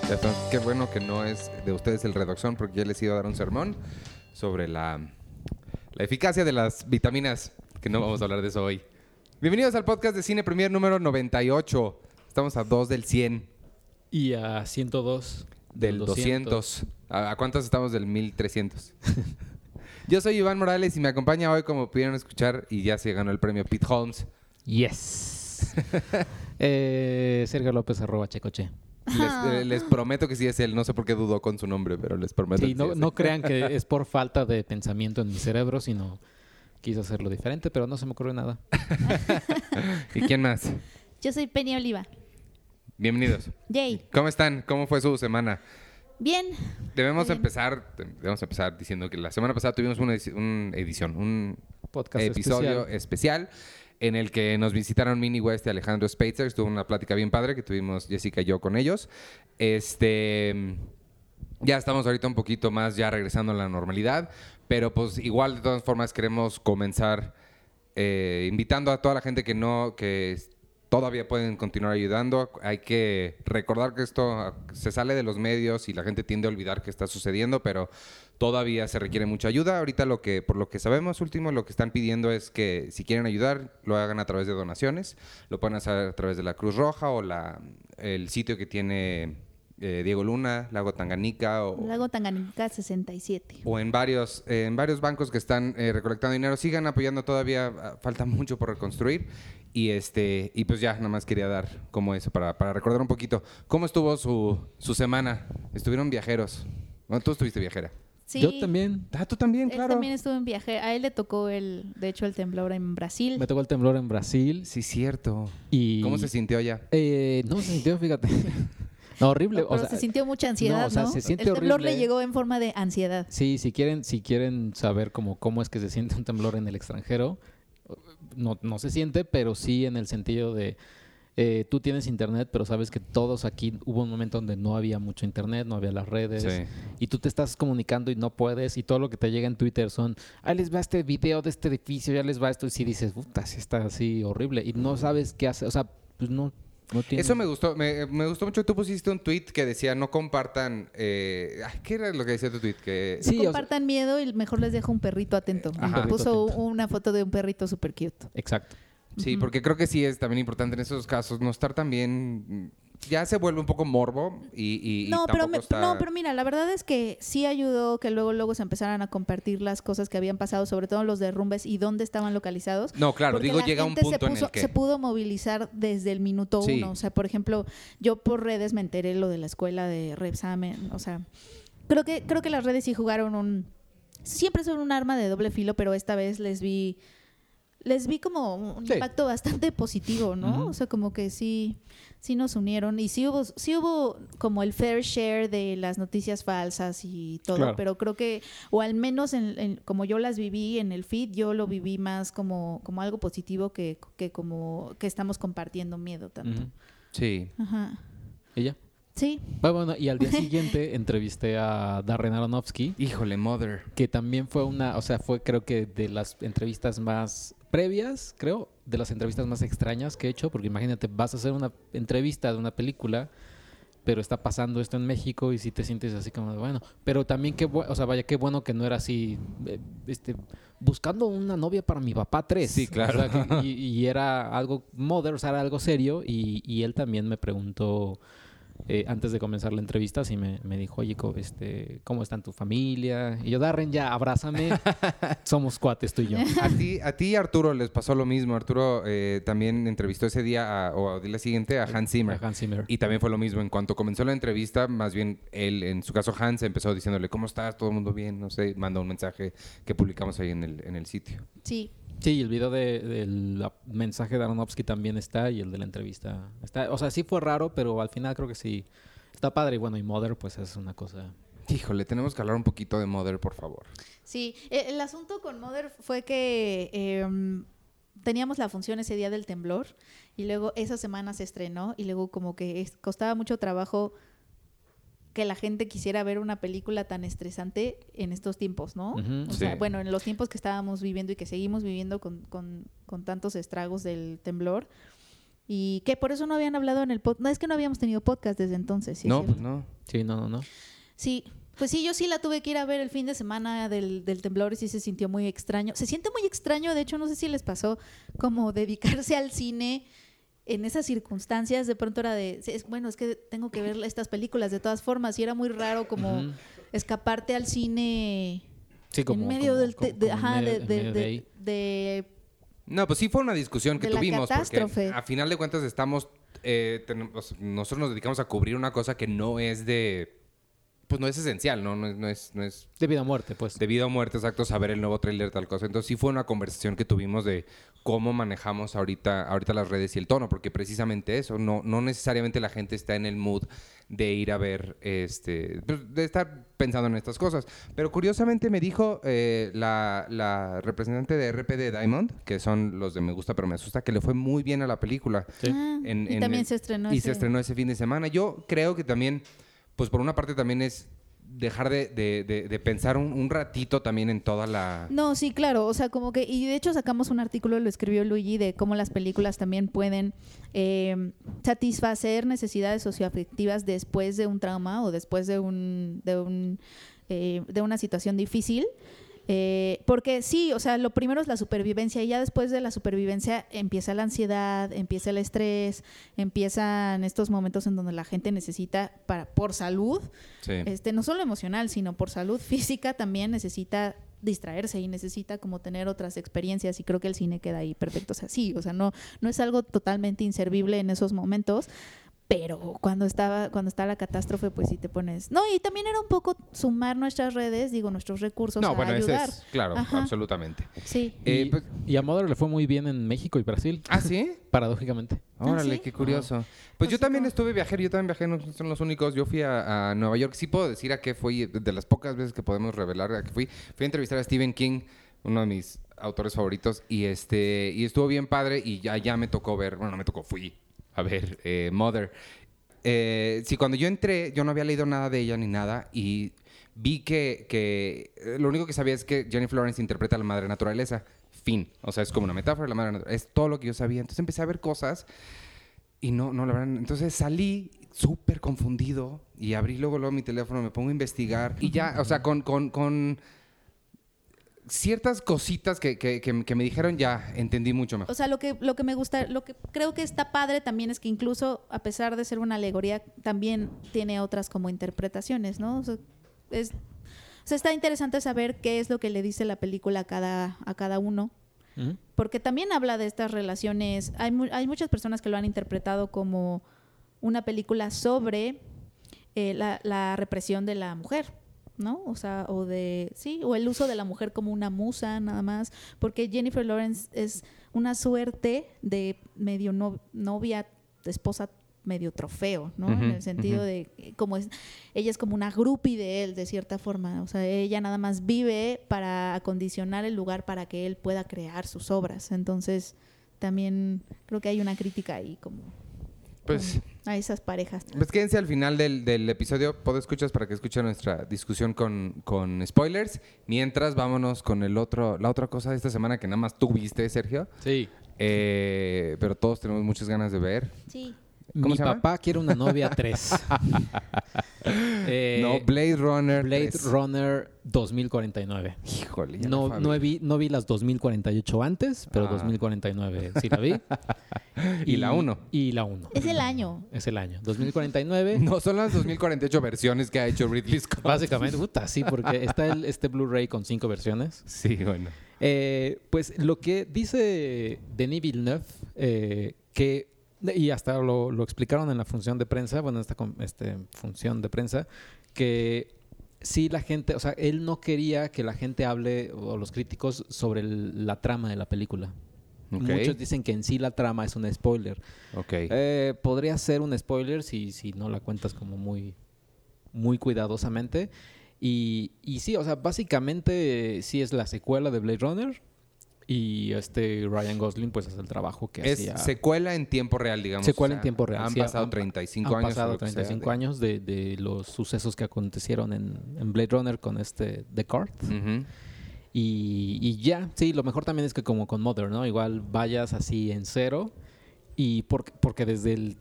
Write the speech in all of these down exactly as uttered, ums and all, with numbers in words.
Ya está. Qué bueno que no es de ustedes el Redoxón, porque ya les iba a dar un sermón sobre la, la eficacia de las vitaminas, que no vamos a hablar de eso hoy. Bienvenidos al podcast de Cine Premier número noventa y ocho. Estamos a dos del cien. Y a ciento dos Del doscientos. ¿A, a cuántos estamos del mil trescientos? Yo soy Iván Morales y me acompaña hoy, como pudieron escuchar, y ya se ganó el premio Pete Holmes. Yes. eh, Sergio López arroba Checoche. Les, eh, les prometo que sí es él. No sé por qué dudó con su nombre, pero les prometo Sí, que no, sí es no él. crean que es por falta de pensamiento en mi cerebro, sino quiso hacerlo diferente, pero no se me ocurrió nada. ¿Y quién más? Yo soy Penny Oliva. Bienvenidos. Yay. ¿Cómo están? ¿Cómo fue su semana? Bien. Debemos Bien. empezar debemos empezar diciendo que la semana pasada tuvimos una, edici- una edición, un Podcast episodio especial. especial. en el que nos visitaron Minnie West y Alejandro Speitzer. Estuvo una plática bien padre que tuvimos Jessica y yo con ellos. Este, ya estamos ahorita un poquito más ya regresando a la normalidad, pero pues igual de todas formas queremos comenzar eh, invitando a toda la gente que no, que todavía pueden continuar ayudando. Hay que recordar que esto se sale de los medios y la gente tiende a olvidar que está sucediendo, pero todavía se requiere mucha ayuda. Ahorita lo que, por lo que sabemos, último, lo que están pidiendo es que si quieren ayudar, lo hagan a través de donaciones. Lo pueden hacer a través de la Cruz Roja o la, el sitio que tiene eh, Diego Luna, Lago Tanganica o... Lago Tanganica sesenta y siete. O en varios, eh, en varios bancos que están eh, recolectando dinero. Sigan apoyando todavía, ah, falta mucho por reconstruir. Y este y pues ya, nada más quería dar como eso para, para recordar un poquito. ¿Cómo estuvo su, su semana? ¿Estuvieron viajeros? Bueno, tú estuviste viajera. Sí. Yo también. Ah, tú también, Él claro. también estuvo en viaje. A él le tocó, el, de hecho, el temblor en Brasil. Me tocó el temblor en Brasil. Sí, cierto. Y ¿Cómo se sintió allá? Eh, no se sintió, fíjate. No, horrible. No, pero o sea, se sintió mucha ansiedad, ¿no? o sea, se siente el temblor horrible. le llegó en forma de ansiedad. Sí, si quieren, si quieren saber cómo, cómo es que se siente un temblor en el extranjero, no, no se siente, pero sí en el sentido de eh, tú tienes internet, pero sabes que todos aquí hubo un momento donde no había mucho internet, no había las redes, Sí. y tú te estás comunicando y no puedes, y todo lo que te llega en Twitter son, ah, les va este video de este edificio, ya les va esto, y si dices, puta, sí está así horrible, y no sabes qué hacer, o sea, pues no. No tiene... Eso me gustó, me, me gustó mucho. Tú pusiste un tweet que decía no compartan. Eh, ay, ¿qué era lo que decía tu tweet? Que Sí, No o sea- compartan miedo y mejor les dejo un perrito atento. Ajá. Y Perrito puso atento. una foto de un perrito súper cute. Exacto. Sí, Ujú. porque creo que sí es también importante en esos casos no estar tan bien. Ya se vuelve un poco morbo y, y, y No, pero tampoco me- está... no, pero mira, la verdad es que sí ayudó que luego luego se empezaran a compartir las cosas que habían pasado, sobre todo los derrumbes y dónde estaban localizados. No, claro, Porque digo, la llega un gente punto se, puso- en el que... se pudo movilizar desde el minuto Sí. uno. O sea, por ejemplo, yo por redes me enteré lo de la escuela de Repsamen. O sea, creo que, creo que las redes sí jugaron un... Siempre son un arma de doble filo, pero esta vez les vi... Les vi como un Sí. impacto bastante positivo, ¿no? Ujú. O sea, como que sí, sí nos unieron y sí hubo, sí hubo como el fair share de las noticias falsas y todo, Claro. pero creo que, o al menos en, en- como yo las viví en el feed, yo lo viví más como, como algo positivo que, que como que estamos compartiendo miedo tanto. Ujú. Sí. Ajá. ¿Y ya? Sí. Ah, bueno, y al día siguiente entrevisté a Darren Aronofsky, Híjole, mother. que también fue una, o sea, fue creo que de las entrevistas más previas, creo, de las entrevistas más extrañas que he hecho, porque imagínate, vas a hacer una entrevista de una película, pero está pasando esto en México y si te sientes así como, de, bueno, pero también qué bueno, o sea, vaya, qué bueno que no era así, eh, este, buscando una novia para mi papá tres. Sí, claro. O sea, que- y, y era algo mother, o sea, era algo serio, y, y él también me preguntó... Eh, antes de comenzar la entrevista, sí me, me dijo, oye, co- este, ¿cómo está tu familia? Y yo, Darren, ya, abrázame. Somos cuates tú y yo. A ti, a ti y a Arturo les pasó lo mismo. Arturo eh, también entrevistó ese día, a- o al día siguiente, a Hans Zimmer. A Hans Zimmer. Y también fue lo mismo. En cuanto comenzó la entrevista, más bien él, en su caso Hans, empezó diciéndole, ¿cómo estás? ¿Todo el mundo bien? No sé, mandó un mensaje que publicamos ahí en el, en el sitio. Sí. Sí, y el video de- del la- mensaje de Aronofsky también está y el de la entrevista está. O sea, sí fue raro, pero al final creo que sí está padre. Y bueno, y Mother, pues es una cosa... Híjole, tenemos que hablar un poquito de Mother, por favor. Sí, eh, el asunto con Mother fue que eh, teníamos la función ese día del temblor y luego esa semana se estrenó y luego como que es- costaba mucho trabajo que la gente quisiera ver una película tan estresante en estos tiempos, ¿no? Ujú. O Sí. sea, bueno, en los tiempos que estábamos viviendo y que seguimos viviendo con, con, con tantos estragos del temblor. Y que por eso no habían hablado en el podcast. No, es que no habíamos tenido podcast desde entonces. ¿Sí no, es pues cierto? no. Sí, no, no, no. Sí, pues sí, yo sí la tuve que ir a ver el fin de semana del, del temblor y sí se sintió muy extraño. Se siente muy extraño, de hecho, no sé si les pasó como dedicarse al cine en esas circunstancias. De pronto era de, es, bueno, es que tengo que ver estas películas de todas formas y era muy raro como uh-huh. escaparte al cine sí, como, en medio como, del... Te, como, de, como ajá, medio, de, de, de, de, de... No, pues sí fue una discusión que de tuvimos, catástrofe. porque a final de cuentas estamos, eh, tenemos, nosotros nos dedicamos a cubrir una cosa que no es de, pues no es esencial, ¿no? No es, no es, no es de vida o muerte, pues. De vida o muerte, exacto, saber el nuevo tráiler, tal cosa. Entonces sí fue una conversación que tuvimos de cómo manejamos ahorita, ahorita las redes y el tono, porque precisamente eso, no, no necesariamente la gente está en el mood de ir a ver, este, de estar pensando en estas cosas. Pero curiosamente me dijo eh, la, la representante de R P D Diamond, que son los de Me Gusta Pero Me Asusta, que le fue muy bien a la película. Sí. Ah, en, y en también el, se estrenó Y ese... se estrenó ese fin de semana. Yo creo que también, pues por una parte también es dejar de, de, de, de pensar un, un ratito también en toda la... No, sí, claro, o sea, como que, y de hecho sacamos un artículo, lo escribió Luigi, de cómo las películas también pueden eh, satisfacer necesidades socioafectivas después de un trauma o después de un de un eh, de una situación difícil. Eh, porque sí, o sea, lo primero es la supervivencia y ya después de la supervivencia empieza la ansiedad, empieza el estrés, empiezan estos momentos en donde la gente necesita, para por salud, sí. este, no solo emocional, sino por salud física también necesita distraerse y necesita como tener otras experiencias y creo que el cine queda ahí perfecto. O sea, sí, o sea, no, no es algo totalmente inservible en esos momentos. Pero cuando estaba cuando está la catástrofe, pues sí te pones... No, y también era un poco sumar nuestras redes, digo, nuestros recursos no, a bueno, ayudar. Ese es, claro, Ajá. absolutamente. Sí. Eh, y, pues, y a Mother le fue muy bien en México y Brasil. ¿Ah, sí? Paradójicamente. Órale, ¿Ah, sí? qué curioso. Ah. Pues, Pues yo sí, también como... estuve viajero, yo también viajé, no son los únicos. Yo fui a, a Nueva York. Sí puedo decir a qué fui, de las pocas veces que podemos revelar a qué fui. Fui a entrevistar a Stephen King, uno de mis autores favoritos, y este y estuvo bien padre y ya, ya me tocó ver, bueno, no me tocó, fui a ver eh, Mother. Eh, sí, cuando yo entré, yo no había leído nada de ella ni nada y vi que, que eh, lo único que sabía es que Jennifer Lawrence interpreta a la madre naturaleza. Fin. O sea, es como una metáfora de la madre naturaleza. Es todo lo que yo sabía. Entonces empecé a ver cosas y no, no, la verdad. Entonces salí súper confundido y abrí luego, luego mi teléfono, me pongo a investigar y ya, o sea, con... con, con ciertas cositas que, que, que, que me dijeron ya entendí mucho mejor. O sea, lo que, lo que me gusta, lo que creo que está padre también es que incluso a pesar de ser una alegoría, también tiene otras como interpretaciones, ¿no? O sea, es, o sea, está interesante saber qué es lo que le dice la película a cada, a cada uno. Uh-huh. Porque también habla de estas relaciones. Hay, mu- hay muchas personas que lo han interpretado como una película sobre eh, la, la represión de la mujer, ¿no? O sea, o de, sí, o el uso de la mujer como una musa nada más, porque Jennifer Lawrence es una suerte de medio no, novia, esposa medio trofeo, ¿no? Uh-huh, en el sentido uh-huh. de, como es, ella es como una groupie de él, de cierta forma, o sea, ella nada más vive para acondicionar el lugar para que él pueda crear sus obras, entonces también creo que hay una crítica ahí como... Pues, a esas parejas. Pues quédense al final del, del episodio, puedo escuchar para que escuchen nuestra discusión con, con spoilers. Mientras, vámonos con el otro, la otra cosa de esta semana que nada más tú viste, Sergio. Sí. Eh, pero todos tenemos muchas ganas de ver. Sí. ¿Cómo Mi se llama? Papá quiere una novia tres. eh, no, Blade Runner Blade tres. Runner dos mil cuarenta y nueve. Híjole. Ya no, no, vi, no vi las dos mil cuarenta y ocho antes, pero ah. dos mil cuarenta y nueve sí la vi. y, y la uno. Y la uno. Es el año. Es el año. dos mil cuarenta y nueve. No, son las dos mil cuarenta y ocho versiones que ha hecho Ridley Scott. Básicamente, puta, sí, porque está el, este Blu-ray con cinco versiones. Sí, bueno. Eh, pues lo que dice Denis Villeneuve, eh, que y hasta lo, lo explicaron en la función de prensa, bueno, esta este, función de prensa, que sí la gente, o sea, él no quería que la gente hable, o los críticos, sobre el, la trama de la película. Okay. Muchos dicen que en sí la trama es un spoiler. Okay. Eh, podría ser un spoiler si, si no la cuentas como muy, muy cuidadosamente. Y, y sí, o sea, básicamente sí es la secuela de Blade Runner. Y este Ryan Gosling pues hace el trabajo que es hacía. Es secuela en tiempo real, digamos. Secuela o sea, en tiempo real. Han sí, pasado han, treinta y cinco han años. Han pasado treinta y cinco años de, de los sucesos que acontecieron en, en Blade Runner con este Descartes. Uh-huh. Y, y ya, sí, lo mejor también es que como con Mother, ¿no? Igual vayas así en cero y por, porque desde el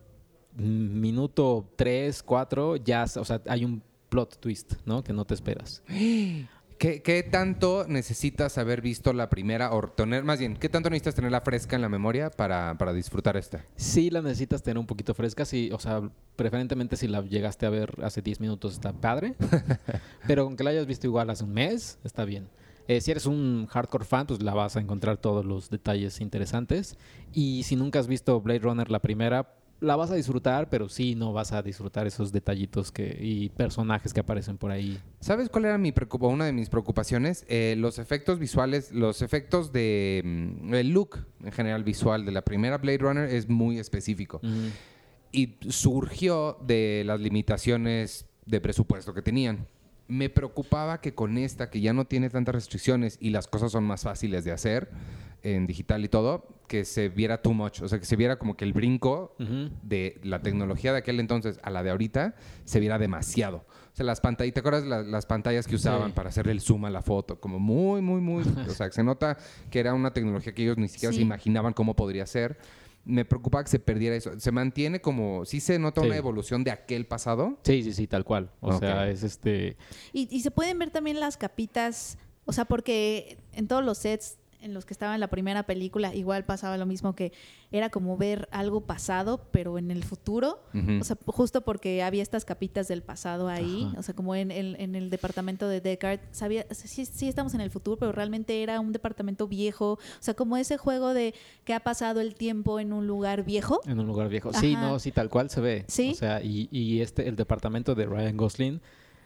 minuto tres, cuatro ya, o sea, hay un plot twist, ¿no? Que no te esperas. ¿Qué, ¿Qué tanto necesitas haber visto la primera o tener, más bien, qué tanto necesitas tenerla fresca en la memoria para, para disfrutar esta? Sí, la necesitas tener un poquito fresca, sí, o sea, preferentemente si la llegaste a ver hace diez minutos está padre, pero con que la hayas visto igual hace un mes, está bien. Eh, si eres un hardcore fan, pues la vas a encontrar todos los detalles interesantes. Y si nunca has visto Blade Runner la primera, la vas a disfrutar, pero sí no vas a disfrutar esos detallitos que y personajes que aparecen por ahí. ¿Sabes cuál era mi preocupa- una de mis preocupaciones? Eh, los efectos visuales, los efectos de... mm, el look en general visual de la primera Blade Runner es muy específico. Mm. Y surgió de las limitaciones de presupuesto que tenían. Me preocupaba que con esta, que ya no tiene tantas restricciones y las cosas son más fáciles de hacer en digital y todo, que se viera too much. O sea, que se viera como que el brinco Ujú. de la tecnología de aquel entonces a la de ahorita se viera demasiado. O sea, las pantallas, ¿te acuerdas las, las pantallas que usaban Sí. para hacerle el zoom a la foto? Como muy, muy, muy... O sea, que se nota que era una tecnología que ellos ni siquiera Sí. se imaginaban cómo podría ser. Me preocupaba que se perdiera eso. Se mantiene como... Sí se nota Sí. una evolución de aquel pasado. Sí, sí, sí, tal cual. O Ok. sea, es este... Y, y se pueden ver también las capitas, o sea, porque en todos los sets en los que estaba en la primera película igual pasaba lo mismo, que era como ver algo pasado, pero en el futuro. Ujú. O sea, justo porque había estas capitas del pasado ahí, Ajá. o sea, como en, el- en el departamento de Deckard, sabía, sí, sí estamos en el futuro, pero realmente era un departamento viejo, o sea, como ese juego de que ha pasado el tiempo en un lugar viejo. En un lugar viejo. Sí, Ajá. no, sí, tal cual se ve. Sí. O sea, y, y este, el departamento de Ryan Gosling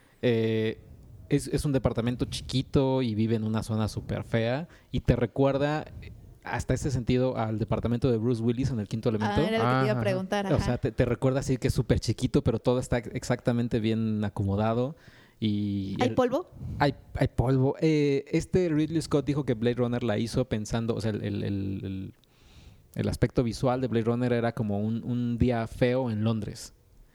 eh, es, es un departamento chiquito y vive en una zona súper fea y te recuerda eh, hasta ese sentido al departamento de Bruce Willis en El Quinto Elemento. Ah, era lo que te iba Ajá. a preguntar. O ajá. sea, te, te recuerda así que es súper chiquito, pero todo está exactamente bien acomodado. Y ¿Hay el- polvo? Hay, hay polvo. Eh, este Ridley Scott dijo que Blade Runner la hizo pensando, o sea, el, el- el- el- el aspecto visual de Blade Runner era como un, un día feo en Londres.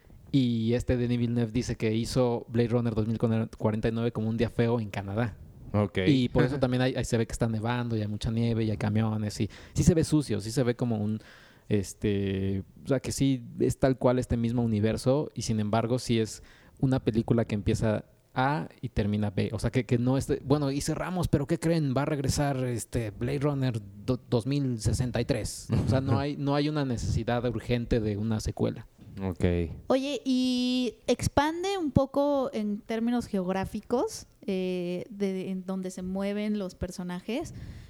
Y este Denis Villeneuve dice que hizo Blade Runner dos mil cuarenta y nueve como un día feo en Canadá. Ok. Y por eso también hay- ahí se ve que está nevando y hay mucha nieve y hay camiones y sí se ve sucio, sí se ve como un este, o sea, que sí es tal cual este mismo universo y sin embargo sí es una película que empieza A y termina B, o sea, que, que no es de- bueno, y cerramos, pero ¿qué creen? Va a regresar este Blade Runner do- dos mil sesenta y tres. O sea, no hay no hay una necesidad urgente de una secuela. Ok. Oye, y expande un poco en términos geográficos eh, de en donde se mueven los personajes,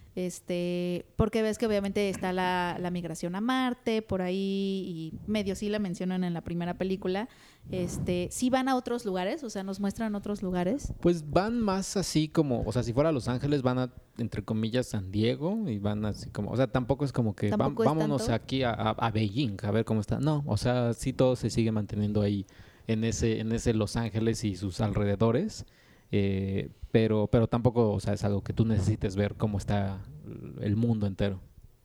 este, porque ves que obviamente está la, la migración a Marte por ahí y medio sí la mencionan en la primera película. Este, sí van a otros lugares, o sea, nos muestran otros lugares. Pues van más así como, o sea, si fuera Los Ángeles van a, entre comillas, San Diego y van así como, o sea, tampoco es como que vam- Tampoco es vámonos tanto. aquí a, a- a Beijing a ver cómo está. No, o sea, sí todo se sigue manteniendo ahí en ese, en ese Los Ángeles y sus alrededores, eh, pero, pero tampoco, o sea, es algo que tú necesites ver cómo está el mundo entero.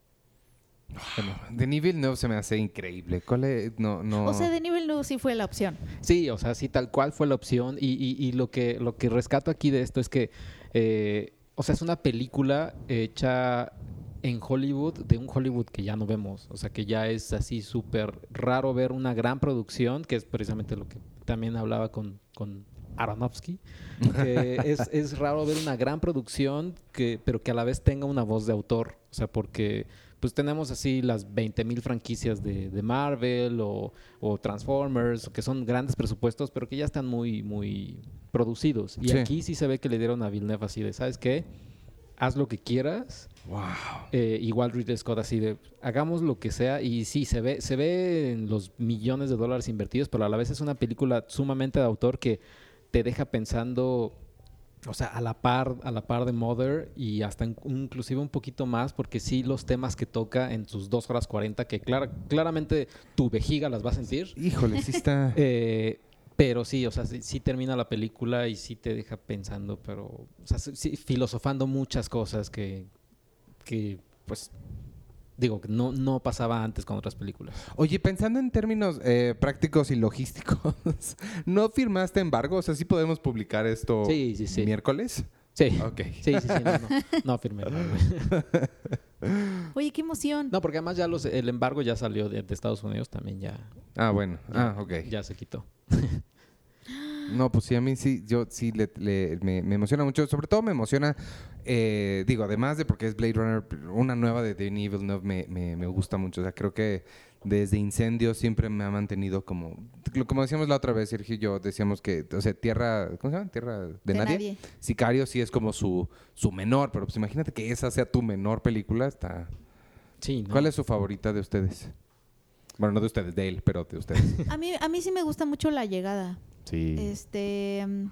Bueno. Denis Villeneuve se me hace increíble. ¿Cuál es? No, no... O sea, de nivel no sí fue la opción. Sí, o sea, sí, tal cual fue la opción. Y, y- y lo que lo que rescato aquí de esto es que, eh, o sea, es una película hecha en Hollywood, de un Hollywood que ya no vemos. O sea, que ya es así súper raro ver una gran producción, que es precisamente lo que también hablaba con, con Aronofsky. Que es, es raro ver una gran producción, que, pero que a la vez tenga una voz de autor. O sea, porque pues tenemos así las veinte mil franquicias de, de Marvel o, o Transformers, que son grandes presupuestos, pero que ya están muy, muy producidos. Y Sí. aquí sí se ve que le dieron a Villeneuve así de, ¿sabes qué? Haz lo que quieras. Wow. Eh, igual Ridley Scott así de, hagamos lo que sea. Y sí, se ve, se ve en los millones de dólares invertidos, pero a la vez es una película sumamente de autor que te deja pensando... O sea, a la par, a la par de Mother y hasta in- inclusive un poquito más, porque sí los temas que toca en sus dos horas cuarenta, que clara- claramente tu vejiga las va a sentir, Híjole, sí está... eh, pero sí, o sea, sí, sí termina la película y sí te deja pensando, pero, o sea, sí- sí, filosofando muchas cosas que, que pues, digo, que no, no pasaba antes con otras películas. Oye, pensando en términos eh, prácticos y logísticos, ¿no firmaste embargo? O sea, ¿sí podemos publicar esto Sí, sí, sí. miércoles? Sí, Ok. sí, sí, sí, no, no, no firmé. no, güey. Oye, qué emoción. No, porque además ya los, el embargo ya salió de, de Estados Unidos, también ya, Ah, bueno. Ah, ok. ya se quitó. No, pues sí, a mí sí, yo sí le, le- me, me emociona mucho. Sobre todo me emociona, eh, digo, además de porque es Blade Runner, una nueva de Denis Villeneuve me, me, me gusta mucho. O sea, creo que desde Incendio siempre me ha mantenido como... Como decíamos la otra vez, Sergio y yo, decíamos que, o sea, Tierra... ¿Cómo se llama? Tierra de, De nadie. nadie. Sicario sí es como su, su menor, pero pues imagínate que esa sea tu menor película. Está... Sí, ¿no? ¿Cuál es su favorita de ustedes? Bueno, no de ustedes, de él, pero de ustedes. A mí, a mí sí me gusta mucho La Llegada. Sí. Este... mm,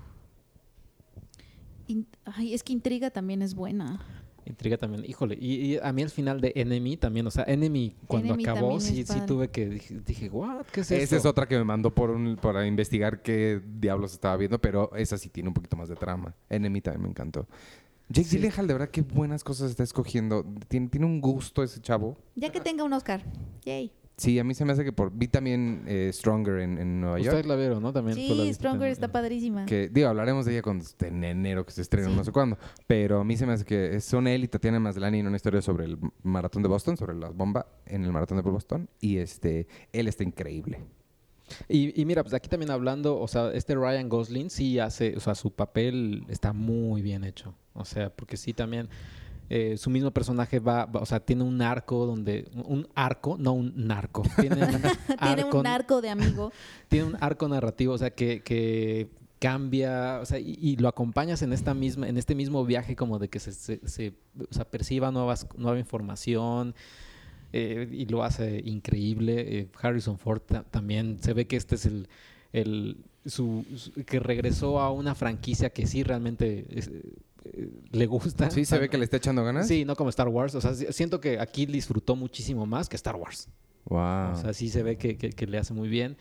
in- ay, es que Intriga también es buena. Intriga también. Híjole, y, y a mí el final de Enemy también, o sea, Enemy cuando Enemy acabó, también sí, es sí padre. tuve que, dije, dije, what, ¿qué es Esa esto? es otra que me mandó por un, para investigar qué diablos estaba viendo, pero esa sí tiene un poquito más de trama. Enemy también me encantó. Jake Sí. Gyllenhaal, de verdad, qué buenas cosas está escogiendo. Tiene, tiene un gusto ese chavo. Ya que tenga un Oscar. Yay. Sí, a mí se me hace que por... Vi también eh, Stronger en, en Nueva Ustedes York. la vieron, ¿no? También tú la Sí, viste Stronger también. está padrísima. Que, digo, hablaremos de ella cuando esté en enero, que se estrena, Sí. no sé cuándo. Pero a mí se me hace que son él y Tatiana Maslany en una historia sobre el maratón de Boston, sobre la bomba en el maratón de Boston. Y este, él está increíble. Y, y mira, pues aquí también hablando, o sea, este Ryan Gosling sí hace, o sea, su papel está muy bien hecho. O sea, porque sí también eh, su mismo personaje va, va- o sea, tiene un arco donde, un arco, no un narco. Tiene un, Tiene arco, un arco de amigo. tiene un arco narrativo, o sea, que, que cambia, o sea, y, y lo acompañas en esta misma, en este mismo viaje como de que se, se- se, o sea, perciba nuevas, nueva información. Eh, y lo hace increíble. Eh, Harrison Ford ta- también se ve que este es el, el su, su- que regresó a una franquicia que sí realmente es- eh, le gusta. ¿Sí O se sea, ve que le está echando ganas? Sí, no como Star Wars. O sea, si- siento que aquí disfrutó muchísimo más que Star Wars. Wow. O sea, sí se ve que, que- que le hace muy bien.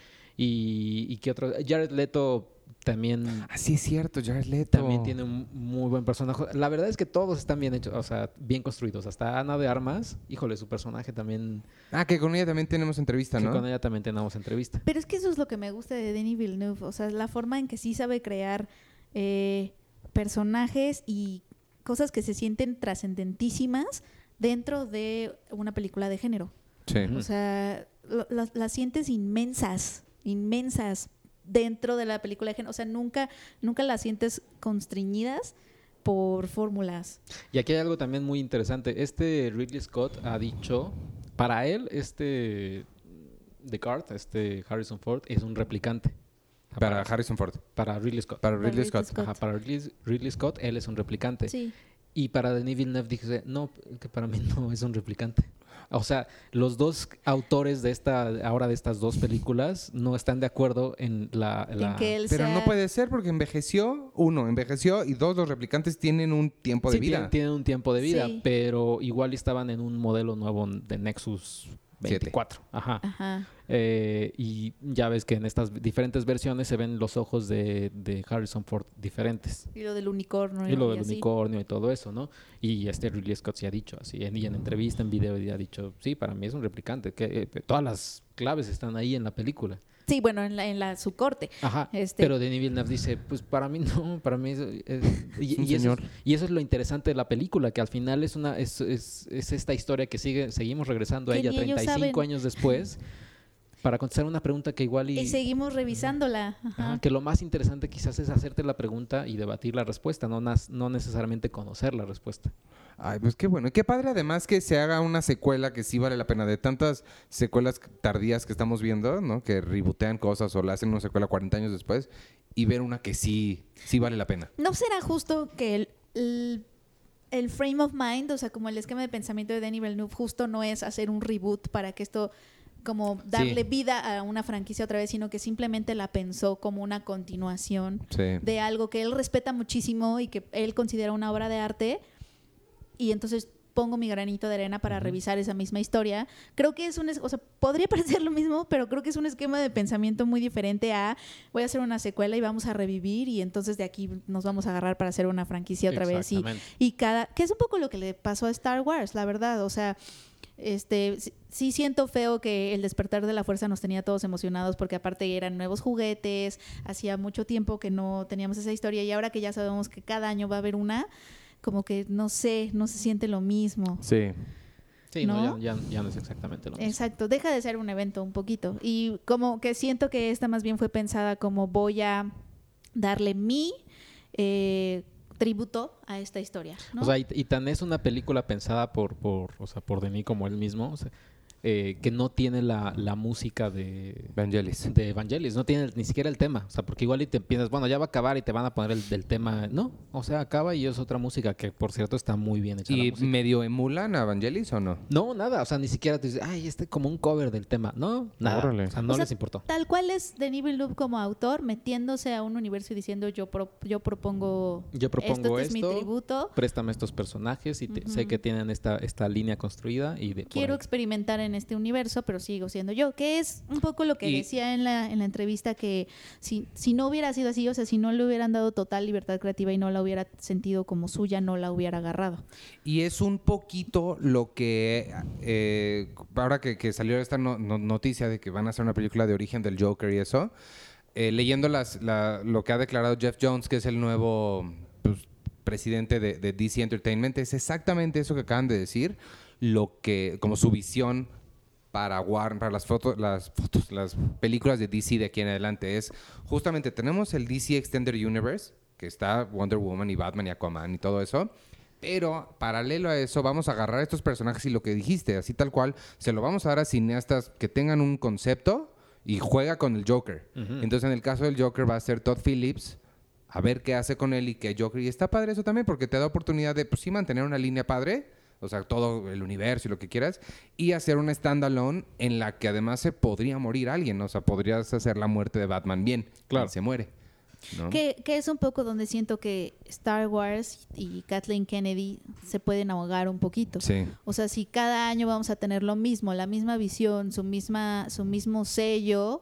Y, y que otro. Jared Leto también. Ah, sí es cierto, Jared Leto. También tiene un muy buen personaje. La verdad es que todos están bien hechos, o sea, bien construidos. Hasta Ana de Armas, híjole, su personaje también. Ah, que con ella también tenemos entrevista, Que ¿no? con ella también tenemos entrevista. Pero es que eso es lo que me gusta de Denis Villeneuve. O sea, la forma en que sí sabe crear eh, personajes y cosas que se sienten trascendentísimas dentro de una película de género. Sí. Ujú. O sea, lo- las, las sientes inmensas, inmensas dentro de la película de género. O sea, nunca, nunca las sientes constriñidas por fórmulas. Y aquí hay algo también muy interesante. Este Ridley Scott ha dicho, para él, este Descartes, este Harrison Ford, es un replicante. Para Harrison Ford. para Ridley Scott. Para Para Ridley Ridley Scott. Scott. Ajá, para Ridley, Ridley Scott, él es un replicante. Sí. Y para Denis Villeneuve dice, no, que para mí no es un replicante. O sea, los dos autores de esta, ahora de estas dos películas, no están de acuerdo en la... la- En que él Pero sea- no puede ser porque envejeció, uno, envejeció y dos, los replicantes tienen un tiempo de Sí, vida. Tienen, tienen un tiempo de vida, Sí. pero igual estaban en un modelo nuevo de Nexus veinticuatro. Ajá. Ajá. Eh, y ya ves que en estas diferentes versiones se ven los ojos de, de Harrison Ford diferentes. Y lo del unicornio. Y lo del así. unicornio y todo eso, ¿no? Y este Ridley Scott sí ha dicho así, en, y en entrevista, en video, y ha dicho, sí, para mí es un replicante, que eh, todas las claves están ahí en la película. Sí, bueno, en, la, en la, su corte. Ajá, Este- pero Denis Villeneuve dice, pues para mí no, para mí es... es- y, Es un y eso, señor. y eso es lo interesante de la película, que al final es una es, es, es esta historia que sigue seguimos regresando a Que ella ni ellos treinta y cinco saben. años después para contestar una pregunta que igual y... Y seguimos revisándola. Ajá. Ajá, que lo más interesante quizás es hacerte la pregunta y debatir la respuesta, no, nas- no necesariamente conocer la respuesta. Ay, pues qué bueno. Y qué padre además que se haga una secuela que sí vale la pena. De tantas secuelas tardías que estamos viendo, ¿no? Que rebootean cosas o le hacen una secuela cuarenta años después. Y ver una que sí, sí vale la pena. ¿No será justo que el, el, el frame of mind, o sea, como el esquema de pensamiento de Denis Villeneuve, justo no es hacer un reboot para que esto, como darle Sí. vida a una franquicia otra vez, sino que simplemente la pensó como una continuación Sí. de algo que él respeta muchísimo y que él considera una obra de arte? Y entonces pongo mi granito de arena para revisar esa misma historia. Creo que es un, es- o sea, podría parecer lo mismo, pero creo que es un esquema de pensamiento muy diferente a voy a hacer una secuela y vamos a revivir y entonces de aquí nos vamos a agarrar para hacer una franquicia otra vez. Y, Exactamente. y cada, que es un poco lo que le pasó a Star Wars, la verdad. O sea, este, sí, sí siento feo que el despertar de la fuerza nos tenía todos emocionados porque aparte eran nuevos juguetes, hacía mucho tiempo que no teníamos esa historia y ahora que ya sabemos que cada año va a haber una, como que no sé, no se siente lo mismo. Sí. Sí, no, ¿no? ya, ya, ya no es exactamente lo mismo. Exacto, deja de ser un evento un poquito. Y como que siento que esta más bien fue pensada como voy a darle mi eh, tributo a esta historia, ¿no? O sea, y, y tan es una película pensada por, por, o sea, por Denis como él mismo, o sea, eh, que no tiene la, la música de, Vangelis. de Vangelis, no tiene ni siquiera el tema, o sea, porque igual y te piensas, bueno, ya va a acabar y te van a poner el del tema, no, o sea, acaba y es otra música que, por cierto, está muy bien hecha la ¿Y música. medio emulan a Vangelis o no? No, nada, o sea, ni siquiera te dices, ay, este como un cover del tema, no, nada, Órale. o sea, no O sea, les importó. Tal cual es Denis Villeneuve como autor metiéndose a un universo y diciendo yo pro- yo propongo Yo propongo esto, este es mi esto, tributo. préstame estos personajes y te- Ujú. sé que tienen esta, esta línea construida y de por Quiero ahí. experimentar en este universo, pero sigo siendo yo, que es un poco lo que Y- decía en la, en la entrevista, que si, si no hubiera sido así, o sea, si no le hubieran dado total libertad creativa y no la hubiera sentido como suya, no la hubiera agarrado. Y es un poquito lo que, eh, ahora que, que salió esta no- no- noticia de que van a hacer una película de origen del Joker y eso, eh, leyendo las, la- lo que ha declarado Jeff Jones, que es el nuevo pues, presidente de, de D C Entertainment, es exactamente eso que acaban de decir, lo que, como su visión para Warner, para las fotos, las fotos, las películas de D C de aquí en adelante es justamente tenemos el D C Extended Universe, que está Wonder Woman y Batman y Aquaman y todo eso, pero paralelo a eso vamos a agarrar estos personajes y lo que dijiste, así tal cual, se lo vamos a dar a cineastas que tengan un concepto y juega con el Joker. Ujú. Entonces en el caso del Joker va a ser Todd Phillips, a ver qué hace con él y qué Joker. Y está padre eso también porque te da oportunidad de, pues sí, mantener una línea padre, o sea, todo el universo y lo que quieras, y hacer una standalone en la que además se podría morir alguien, ¿no? O sea, podrías hacer la muerte de Batman bien, Claro. y se muere, ¿no? Que, que es un poco donde siento que Star Wars y Kathleen Kennedy se pueden ahogar un poquito. Sí. O sea, si cada año vamos a tener lo mismo, la misma visión, su misma, su mismo sello,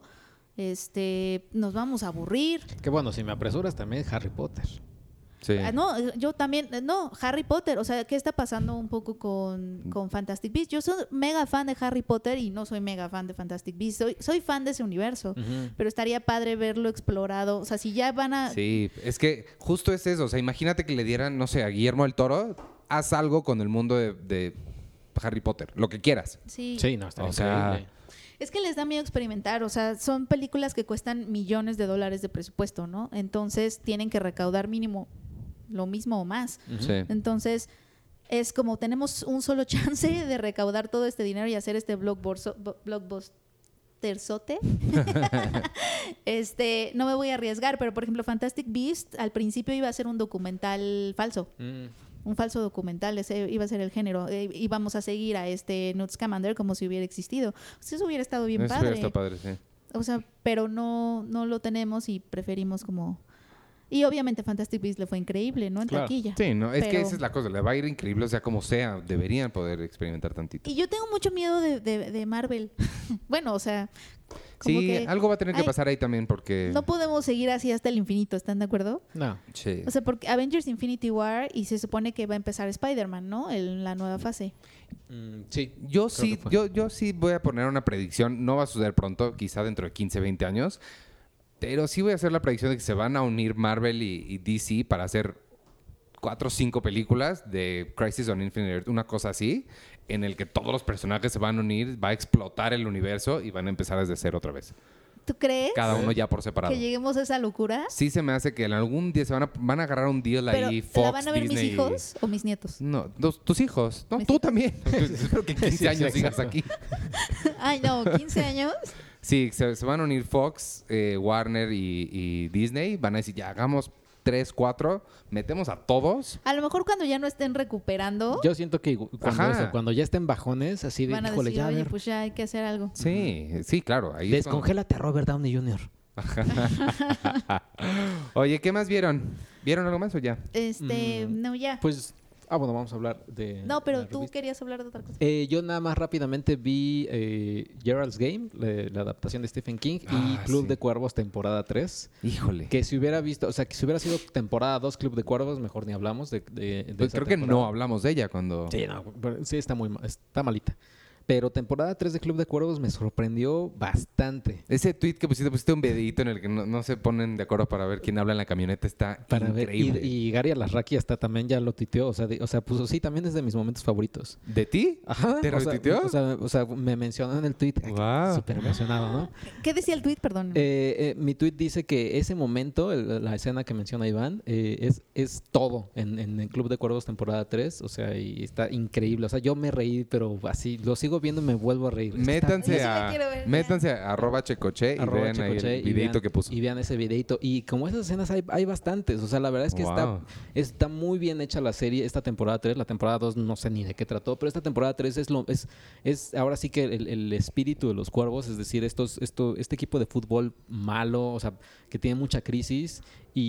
este, nos vamos a aburrir. Que bueno, si me apresuras también Harry Potter. Sí. Ah, no, yo también, eh, no, Harry Potter, o sea, ¿qué está pasando un poco con, con Fantastic Beasts? Yo soy mega fan de Harry Potter y no soy mega fan de Fantastic Beasts, soy, soy fan de ese universo, Ujú. pero estaría padre verlo explorado, o sea, si ya van a... Sí, es que justo es eso. O sea, imagínate que le dieran, no sé, a Guillermo del Toro, haz algo con el mundo de, de Harry Potter, lo que quieras. Sí. Sí, no, está O sea, increíble. Es que les da miedo experimentar, o sea, son películas que cuestan millones de dólares de presupuesto, ¿no? Entonces tienen que recaudar mínimo lo mismo o más. Ujú. Sí. Entonces es como tenemos un solo chance de recaudar todo este dinero y hacer este blockbuster, blockbusterzote. este, no me voy a arriesgar, pero por ejemplo Fantastic Beasts al principio iba a ser un documental falso. Mm. Un falso documental, ese iba a ser el género. Eh, íbamos a seguir a este Newt Scamander como si hubiera existido. O sea, eso hubiera estado bien Eso padre. está padre, sí. O sea, pero no, no lo tenemos y preferimos como... Y obviamente Fantastic Beasts le fue increíble, ¿no? En Claro. taquilla. Sí, no, es que Pero- esa es la cosa, le va a ir increíble, o sea, como sea, deberían poder experimentar tantito. Y yo tengo mucho miedo de, de, de Marvel. bueno, o sea, como Sí, que algo va a tener que ay, pasar ahí también porque... no podemos seguir así hasta el infinito, ¿están de acuerdo? No. Sí. O sea, porque Avengers Infinity War y se supone que va a empezar Spider-Man, ¿no? En la nueva fase. Mm, sí. Yo Creo sí, que fue. yo, yo sí voy a poner una predicción, no va a suceder pronto, quizá dentro de quince, veinte años, pero sí voy a hacer la predicción de que se van a unir Marvel y, y D C para hacer cuatro o cinco películas de Crisis on Infinite Earth, una cosa así, en el que todos los personajes se van a unir, va a explotar el universo y van a empezar desde cero otra vez. ¿Tú crees Cada uno ya por separado. que lleguemos a esa locura? Sí se me hace que en algún día se van a, van a agarrar un deal Pero, ahí, Fox, ¿la van a ver Disney. mis hijos o mis nietos? No, los- tus hijos. No, Mis tú hijos. también. Espero que en quince Sí, años sí, sigas exacto. aquí. Ay, no, quince años. Sí, se, se van a unir Fox, eh, Warner y, y Disney. Van a decir, ya hagamos tres, cuatro, metemos a todos. A lo mejor cuando ya no estén recuperando, Yo siento que igu- cuando, Ajá. eso, cuando ya estén bajones, así de, van a híjole, decir, ya a oye, ver, pues ya hay que hacer algo. Sí, sí, claro. Ahí es cuando- descongélate a Robert Downey junior Oye, ¿qué más vieron? ¿Vieron algo más o ya? Este, Mm, no, ya. Pues, ah, bueno, vamos a hablar de... no, pero la tú revista. querías hablar de otra cosa. Eh, yo nada más rápidamente vi eh, Gerald's Game, la, la adaptación de Stephen King, Ah, y Club sí. de Cuervos, temporada tres. Híjole. Que si hubiera visto, o sea, que si hubiera sido temporada dos Club de Cuervos, mejor ni hablamos de, de- de Pues esa creo que temporada. no hablamos de ella cuando... Sí, no, pero sí está muy ma- está malita. Pero temporada tres de Club de Cuervos me sorprendió bastante. Ese tweet que pusiste, pusiste un videito en el que no, no se ponen de acuerdo para ver quién habla en la camioneta, está Para ver, y, increíble. y Gary Alasraqui hasta también ya lo tuiteó, o sea, de- o sea, puso, sí, también es de mis momentos favoritos. ¿De ti? Ajá. ¿Te o sea, retuiteó? o, sea, o sea, me mencionó en el tweet. Ay, Wow. Súper emocionado, ¿no? ¿Qué decía el tweet? Perdón. Eh, eh, mi tweet dice que ese momento, el- la escena que menciona Iván, eh, es, es todo en, en el Club de Cuervos temporada tres, o sea, y está increíble. O sea, yo me reí, pero así, lo sigo viendo y me vuelvo a reír. Está- Métanse Yo sí la a, quiero ver, ya. métanse a arroba checoche y arroba vean ahí Checoche el y videito vean- que puso. Y vean ese videito. Y como esas escenas hay, hay bastantes. O sea, la verdad es que Wow. está, está muy bien hecha la serie. Esta temporada tres, la temporada dos no sé ni de qué trató, pero esta temporada tres es lo es, es ahora sí que el, el espíritu de los cuervos, es decir, estos, esto, este equipo de fútbol malo, o sea, que tiene mucha crisis.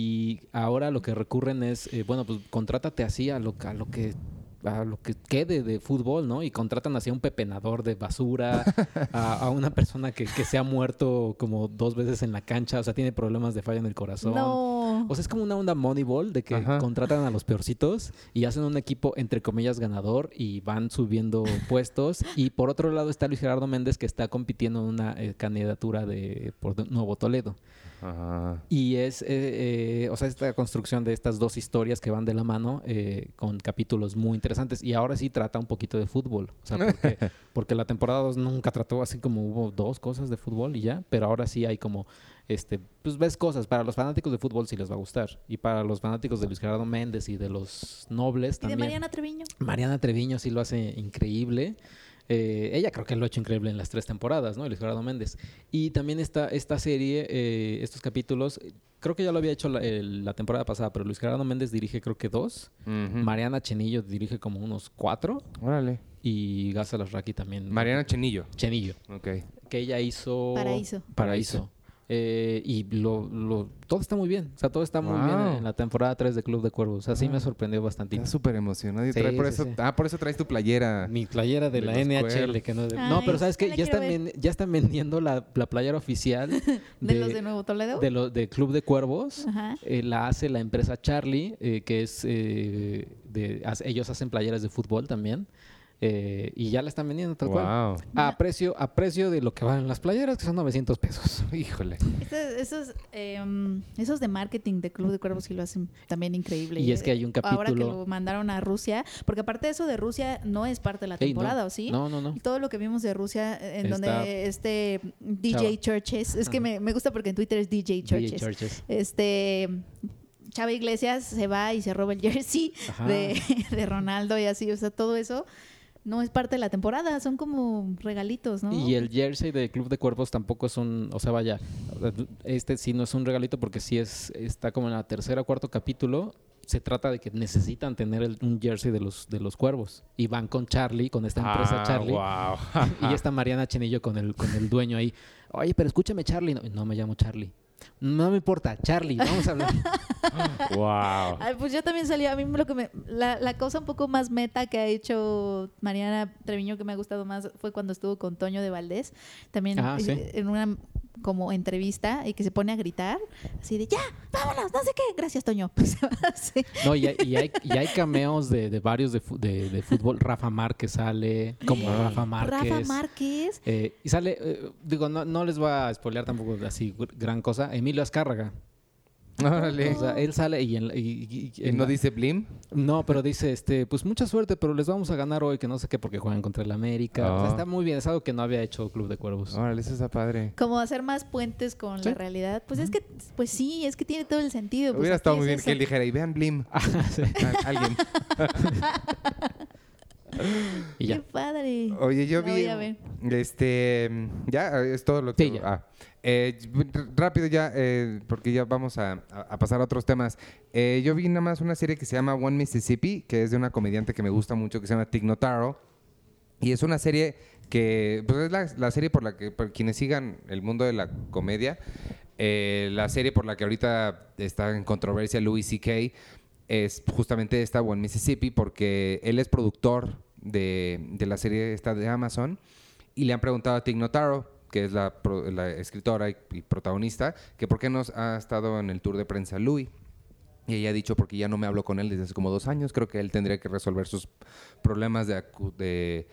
Y ahora lo que recurren es, eh, bueno, pues contrátate así a lo, a lo que a lo que quede de fútbol, ¿no? Y contratan así a un pepenador de basura, a, a una persona que, que se ha muerto como dos veces en la cancha, o sea, tiene problemas de falla en el corazón. No. O sea, es como una onda Moneyball de que Ajá. contratan a los peorcitos y hacen un equipo, entre comillas, ganador y van subiendo puestos. Y por otro lado está Luis Gerardo Méndez, que está compitiendo en una eh, candidatura de por Nuevo Toledo. Ajá. Y es, eh, eh, o sea, esta construcción de estas dos historias que van de la mano eh, con capítulos muy interesantes. Y ahora sí trata un poquito de fútbol. O sea, porque, porque la temporada dos nunca trató así como hubo dos cosas de fútbol y ya. Pero ahora sí hay como, este, pues ves cosas. Para los fanáticos de fútbol sí les va a gustar. Y para los fanáticos de Luis Gerardo Méndez y de los nobles ¿Y de también. Mariana Treviño? Mariana Treviño sí lo hace increíble. Eh, ella creo que lo ha hecho increíble en las tres temporadas, ¿no? Luis Gerardo Méndez. Y también esta, esta serie, eh, estos capítulos, eh, creo que ya lo había hecho la, el- la temporada pasada, pero Luis Gerardo Méndez dirige creo que dos. Ujú. Mariana Chenillo dirige como unos cuatro. Órale. Y Gaza Lasraqui también. Mariana Chenillo. Chenillo. Ok. Que ella hizo... Paraíso. Paraíso. Eh, y lo, lo, todo está muy bien. O sea, todo está muy Wow. bien en, en la temporada tres de Club de Cuervos. O sea, sí Ah. me sorprendió bastante. Estás súper emocionado. Y Sí, trae por sí, eso, sí. Ah, por eso traes tu playera. Mi playera de, De la los N H L. cuervos. Que no, es de- Ay, no, pero ¿sabes ya qué? la Ya quiero están, ver. ven- ya están vendiendo la, la playera oficial ¿De, los de Nuevo Toledo? de, lo- de Club de Cuervos. Ajá. Eh, la hace la empresa Charlie, eh, que es... eh, de, hace- ellos hacen playeras de fútbol también. Eh, y ya la están vendiendo tal cual. Wow. A precio, a precio de lo que valen las playeras, que son novecientos pesos. Híjole. Estos, esos, em, esos de marketing de Club de Cuervos sí lo hacen también increíble. Y es que hay un Ahora que capítulo- lo mandaron a Rusia, porque aparte de eso de Rusia no es parte de la Ey, no. temporada, ¿o sí? No, no, no. Y todo lo que vimos de Rusia, eh, en Está- donde este D J Chava. Churches, es que Ajá. me, me gusta porque en Twitter es D J D Churches. J Churches. Este Chava Iglesias se va y se roba el jersey Ajá. de, de Ronaldo y así, o sea, todo eso no es parte de la temporada, son como regalitos, ¿no? Y el jersey de Club de Cuervos tampoco es un, o sea, vaya, este sí no es un regalito porque sí es, está como en la tercera o cuarto capítulo. Se trata de que necesitan tener el- un jersey de los, de los cuervos. Y van con Charlie, con esta empresa Ah, Charlie. wow. Y esta Mariana Chenillo con el, con el dueño ahí. Oye, pero escúchame, Charlie. No, no me llamo Charlie. No me importa, Charlie, vamos a hablar. Wow. Ay, pues yo también salí, a mí lo que me, la, la cosa un poco más meta que ha hecho Mariana Treviño que me ha gustado más fue cuando estuvo con Toño de Valdés, también Ah, eh, sí. en una como entrevista y que se pone a gritar así de ya, vámonos, no sé qué, gracias Toño. Sí. No, y hay, y hay, y hay cameos de, de varios de, fu- de, de fútbol. Rafa Márquez sale como Ah. Rafa Márquez. Rafa Márquez. Eh, y sale, eh, digo, no, no les voy a spoilear tampoco así gr- gran cosa. Emilio Azcárraga. Órale. O sea, él sale y, en, y- y- y ¿Y en no la- dice Blim? No, pero dice, este, pues mucha suerte, pero les vamos a ganar hoy, que no sé qué, porque juegan contra el América. O sea, Oh. está muy bien, es algo que no había hecho Club de Cuervos. Órale, eso está padre. Como hacer más puentes con Sí. la realidad. Pues es que, pues sí, es que tiene todo el sentido. Pues Hubiera aquí estado es muy bien eso. que él dijera, y vean Blim. Ah, sí. Al- Alguien. Y Qué ya. padre. Oye, yo La vi. voy a ver. Este. Ya, es todo lo que. Sí, ya. Ah, eh, r- rápido ya, eh, porque ya vamos a, a- a pasar a otros temas. Eh, yo vi nada más una serie que se llama One Mississippi, que es de una comediante que me gusta mucho, que se llama Tig Notaro. Y es una serie que, pues es la, la serie por la que, por quienes sigan el mundo de la comedia, eh, la serie por la que ahorita está en controversia Louis C K es justamente esta One Mississippi, porque él es productor de, de la serie esta de Amazon y le han preguntado a Tig Notaro, que es la, pro- la escritora y, y protagonista, que por qué no ha estado en el tour de prensa Louis. Y ella ha dicho, porque ya no me hablo con él desde hace como dos años, creo que él tendría que resolver sus problemas de, acu- de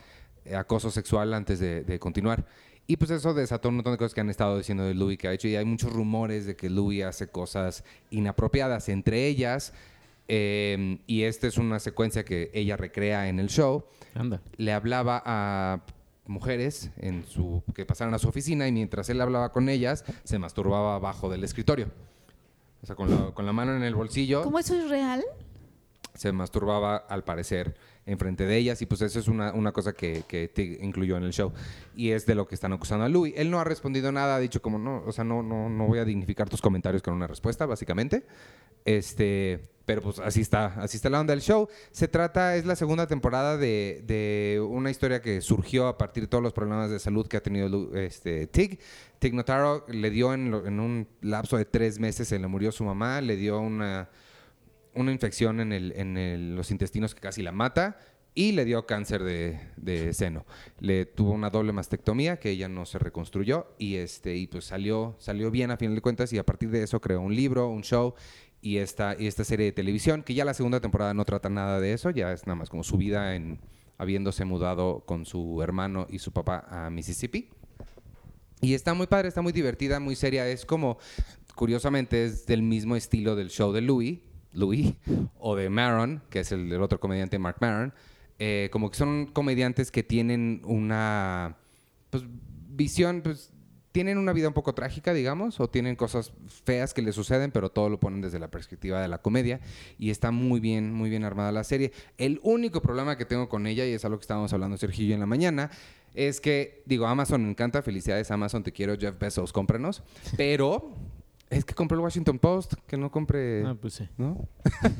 acoso sexual antes de, de continuar. Y pues eso desató un montón de cosas que han estado diciendo de Louis que ha hecho. Y hay muchos rumores de que Louis hace cosas inapropiadas, entre ellas, eh, y esta es una secuencia que ella recrea en el show. Anda. Le hablaba a mujeres en su, que pasaran a su oficina y mientras él hablaba con ellas, se masturbaba abajo del escritorio. O sea, con la, con la mano en el bolsillo. ¿Cómo eso es real? Se masturbaba, al parecer, enfrente de ellas. Y pues eso es una, una cosa que, que te incluyó en el show. Y es de lo que están acusando a Louis. Él no ha respondido nada, ha dicho como, no, o sea, no, no, no voy a dignificar tus comentarios con una respuesta, básicamente. Este, pero pues así está, así está la onda del show. Se trata, es la segunda temporada de, de una historia que surgió a partir de todos los problemas de salud que ha tenido este, Tig. Tig Notaro le dio en, lo, en un lapso de tres meses, se le murió su mamá, le dio una... una infección en, el, en el, los intestinos que casi la mata y le dio cáncer de, de seno. Le tuvo una doble mastectomía que ella no se reconstruyó y, este, y pues salió, salió bien a final de cuentas y a partir de eso creó un libro, un show y esta, y esta serie de televisión que ya la segunda temporada no trata nada de eso, ya es nada más como su vida en, habiéndose mudado con su hermano y su papá a Mississippi. Y está muy padre, está muy divertida, muy seria. Es como, curiosamente, es del mismo estilo del show de Louis, Louis, o de Maron, que es el, el otro comediante, Marc Maron, eh, como que son comediantes que tienen una pues, visión, pues tienen una vida un poco trágica, digamos, o tienen cosas feas que les suceden, pero todo lo ponen desde la perspectiva de la comedia, y está muy bien, muy bien armada la serie. El único problema que tengo con ella, y es algo que estábamos hablando Sergio y yo en la mañana, es que, digo, Amazon me encanta, felicidades Amazon, te quiero, Jeff Bezos, cómpranos, pero... Es que compré el Washington Post, que no compre... Ah, pues sí. ¿No?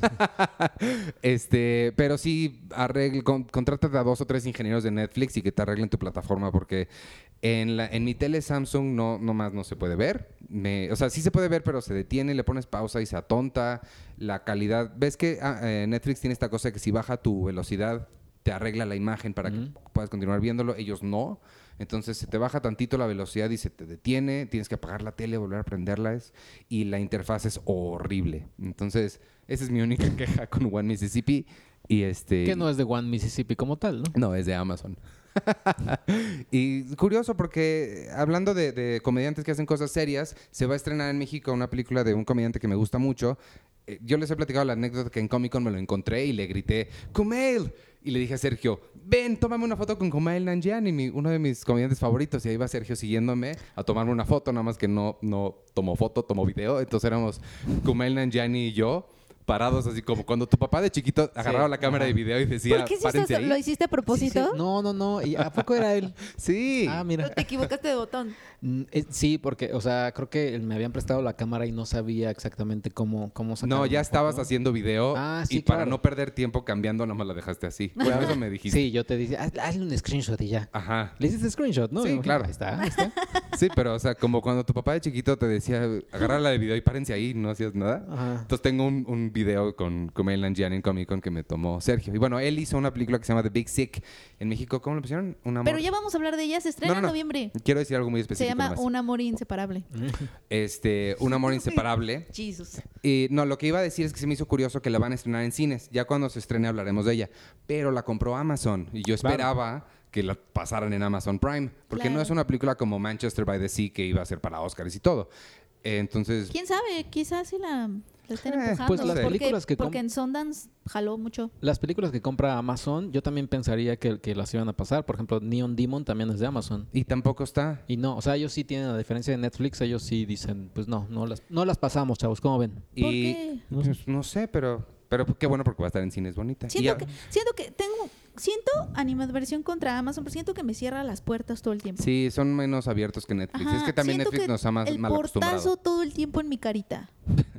este, pero sí, arregle, con, contrátate a dos o tres ingenieros de Netflix y que te arreglen tu plataforma, porque en, la, en mi tele Samsung no, no más no se puede ver. Me, o sea, sí se puede ver, pero se detiene, le pones pausa y se atonta. La calidad... ¿Ves que ah, eh, Netflix tiene esta cosa que si baja tu velocidad, te arregla la imagen para Uh-huh. que puedas continuar viéndolo? Ellos no. Entonces se te baja tantito la velocidad y se te detiene, tienes que apagar la tele, volver a prenderla es, y la interfaz es horrible. Entonces, esa es mi única queja con One Mississippi. Y este, Que no es de One Mississippi como tal, ¿no? no, es de Amazon. Y curioso porque hablando de, de comediantes que hacen cosas serias, se va a estrenar en México una película de un comediante que me gusta mucho. Eh, yo les he platicado la anécdota que en Comic Con me lo encontré y le grité ¡Kumail! Y le dije a Sergio, ven, tómame una foto con Kumail Nanjiani, mi, uno de mis comediantes favoritos. Y ahí va Sergio siguiéndome a tomarme una foto, nada más que no, no tomó foto, tomó video. Entonces éramos Kumail Nanjiani y yo parados así como cuando tu papá de chiquito agarraba Sí, la cámara ajá. de video y decía, ¿Por qué hiciste párense eso? ahí. ¿Lo hiciste a propósito? Sí, sí. No, no, no. ¿Y a poco era él? Sí. Ah, mira. Pero te equivocaste de botón. Mm, eh, Sí, porque, o sea, creo que me habían prestado la cámara y no sabía exactamente cómo, cómo sacar No, una ya estabas foto. haciendo video Ah, y sí, para claro. no perder tiempo cambiando, nada más la dejaste así. Por eso me dijiste. Sí, yo te dije, "Haz- hazle un screenshot y ya. Ajá. ¿Le hiciste screenshot, no? Sí, Y- claro. Ahí está, ahí está. Sí, pero o sea, como cuando tu papá de chiquito te decía, agarra la de video y párense ahí, no hacías nada. Ajá. Entonces tengo un, un video con Kumail Nanjiani en Comic Con que me tomó Sergio. Y bueno, él hizo una película que se llama The Big Sick en México. ¿Cómo le pusieron? Un amor. Pero ya vamos a hablar de ella. Se estrena No, no, no. en noviembre. Quiero decir algo muy Se específico. llama nomás. Un amor inseparable. Este, Un amor inseparable. Jesus. Y no, lo que iba a decir es que se me hizo curioso que la van a estrenar en cines. Ya cuando se estrene hablaremos de ella. Pero la compró Amazon y yo esperaba que la pasaran en Amazon Prime. Porque Claro. no es una película como Manchester by the Sea que iba a ser para Oscars y todo. Eh, Entonces, ¿Quién sabe? Quizás sí la, la estén Eh, empujando. pues las porque, películas que com- porque en Sundance jaló mucho. Las películas que compra Amazon, yo también pensaría que, que las iban a pasar. Por ejemplo, Neon Demon también es de Amazon. y tampoco está. Y no, o sea, ellos sí tienen, a diferencia de Netflix, ellos sí dicen, pues no, no las, no las pasamos, chavos, ¿cómo ven? ¿Por Y qué? pues, no sé, pero, pero qué bueno porque va a estar en cines bonita. Y Siento ya- que, siento que tengo, siento animadversión contra Amazon, pero siento que me cierra las puertas todo el tiempo. Sí, son menos abiertos que Netflix. Ajá, es que también siento Netflix que nos ha más el mal acostumbrado. portazo todo el tiempo en mi carita.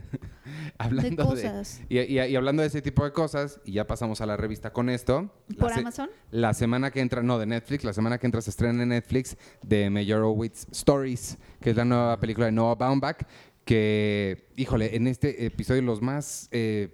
Hablando de cosas. y, y- y hablando de ese tipo de cosas, y ya pasamos a la revista con esto. ¿Por la se- Amazon? La semana que entra, no, de Netflix, la semana que entra se estrena en Netflix de Meyerowitz Stories, que es la nueva película de Noah Baumbach, que, híjole, en este episodio los más eh,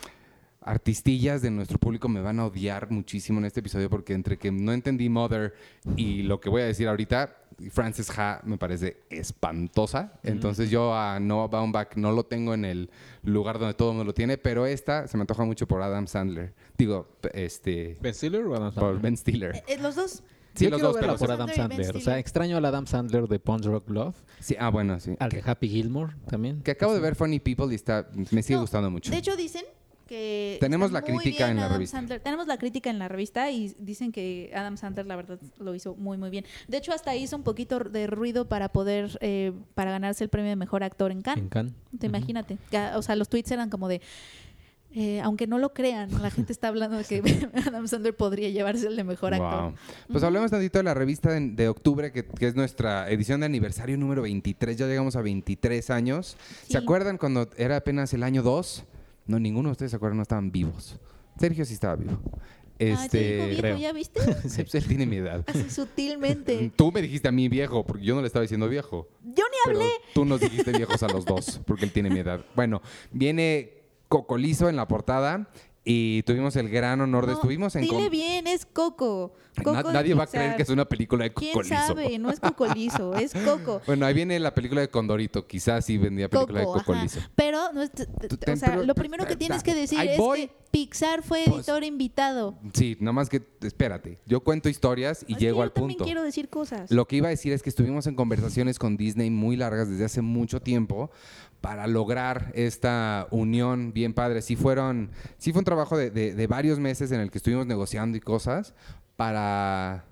artistillas de nuestro público me van a odiar muchísimo en este episodio porque entre que no entendí Mother y lo que voy a decir ahorita, Frances Ha me parece espantosa. Entonces yo a Noah Baumbach no lo tengo en el lugar donde todo el mundo lo tiene, pero esta se me antoja mucho por Adam Sandler. Digo, p- este... ¿Ben Stiller o Adam por Ben Stiller. Eh, los dos Sí, Yo los quiero dos, verla pero por sí. Adam Sandler y Ben Sandler. O sea, Stiller. extraño al Adam Sandler de Pond Rock Love, Sí, ah, bueno, sí. al de Happy Gilmore también. Que acabo de ver Funny People y está, me sigue No, gustando mucho. De hecho, dicen que Tenemos está la muy crítica bien en la Adam revista. Sandler. Tenemos la crítica en la revista y dicen que Adam Sandler la verdad lo hizo muy muy bien. De hecho, hasta hizo un poquito de ruido para poder eh, para ganarse el premio de mejor actor en Cannes. En Cannes. Te imagínate. Ya, o sea, los tweets eran como de eh, aunque no lo crean, la gente está hablando de que Adam Sandler podría llevarse el de mejor Wow. actor. Pues Ujú. hablemos tantito de la revista de, de octubre, que, que es nuestra edición de aniversario número veintitrés. Ya llegamos a veintitrés años. Sí. ¿Se acuerdan cuando era apenas el año dos? No, ninguno de ustedes se acuerdan, no estaban vivos. Sergio sí estaba vivo. Ah, te dijo Este, viejo, creo. ¿ya viste? Sí, pues él tiene mi edad. Así sutilmente. Tú me dijiste a mí viejo, porque yo no le estaba diciendo viejo. Yo ni Pero hablé. tú nos dijiste viejos a los dos, porque él tiene mi edad. Bueno, viene Cocolizo en la portada y tuvimos el gran honor de... No, estuvimos en... dile com- bien, es Coco. Coco Na- de nadie va a Pixar. creer que es una película de ¿Quién Cocolizo. sabe? No es Cocolizo, es Coco. Bueno, ahí viene la película de Condorito. Quizás sí vendría película Coco, de ajá. Cocolizo. Pero, no es- t- t- Tú o ten- sea, pero- lo primero que tienes que decir ahí es voy. que Pixar fue Pues- editor invitado. Sí, nada más que... Espérate. Yo cuento historias y Es que llego yo al también punto. quiero decir cosas. Lo que iba a decir es que estuvimos en conversaciones con Disney muy largas desde hace mucho tiempo para lograr esta unión bien padre. Sí fueron, sí fue un trabajo de, de- de varios meses en el que estuvimos negociando y cosas para,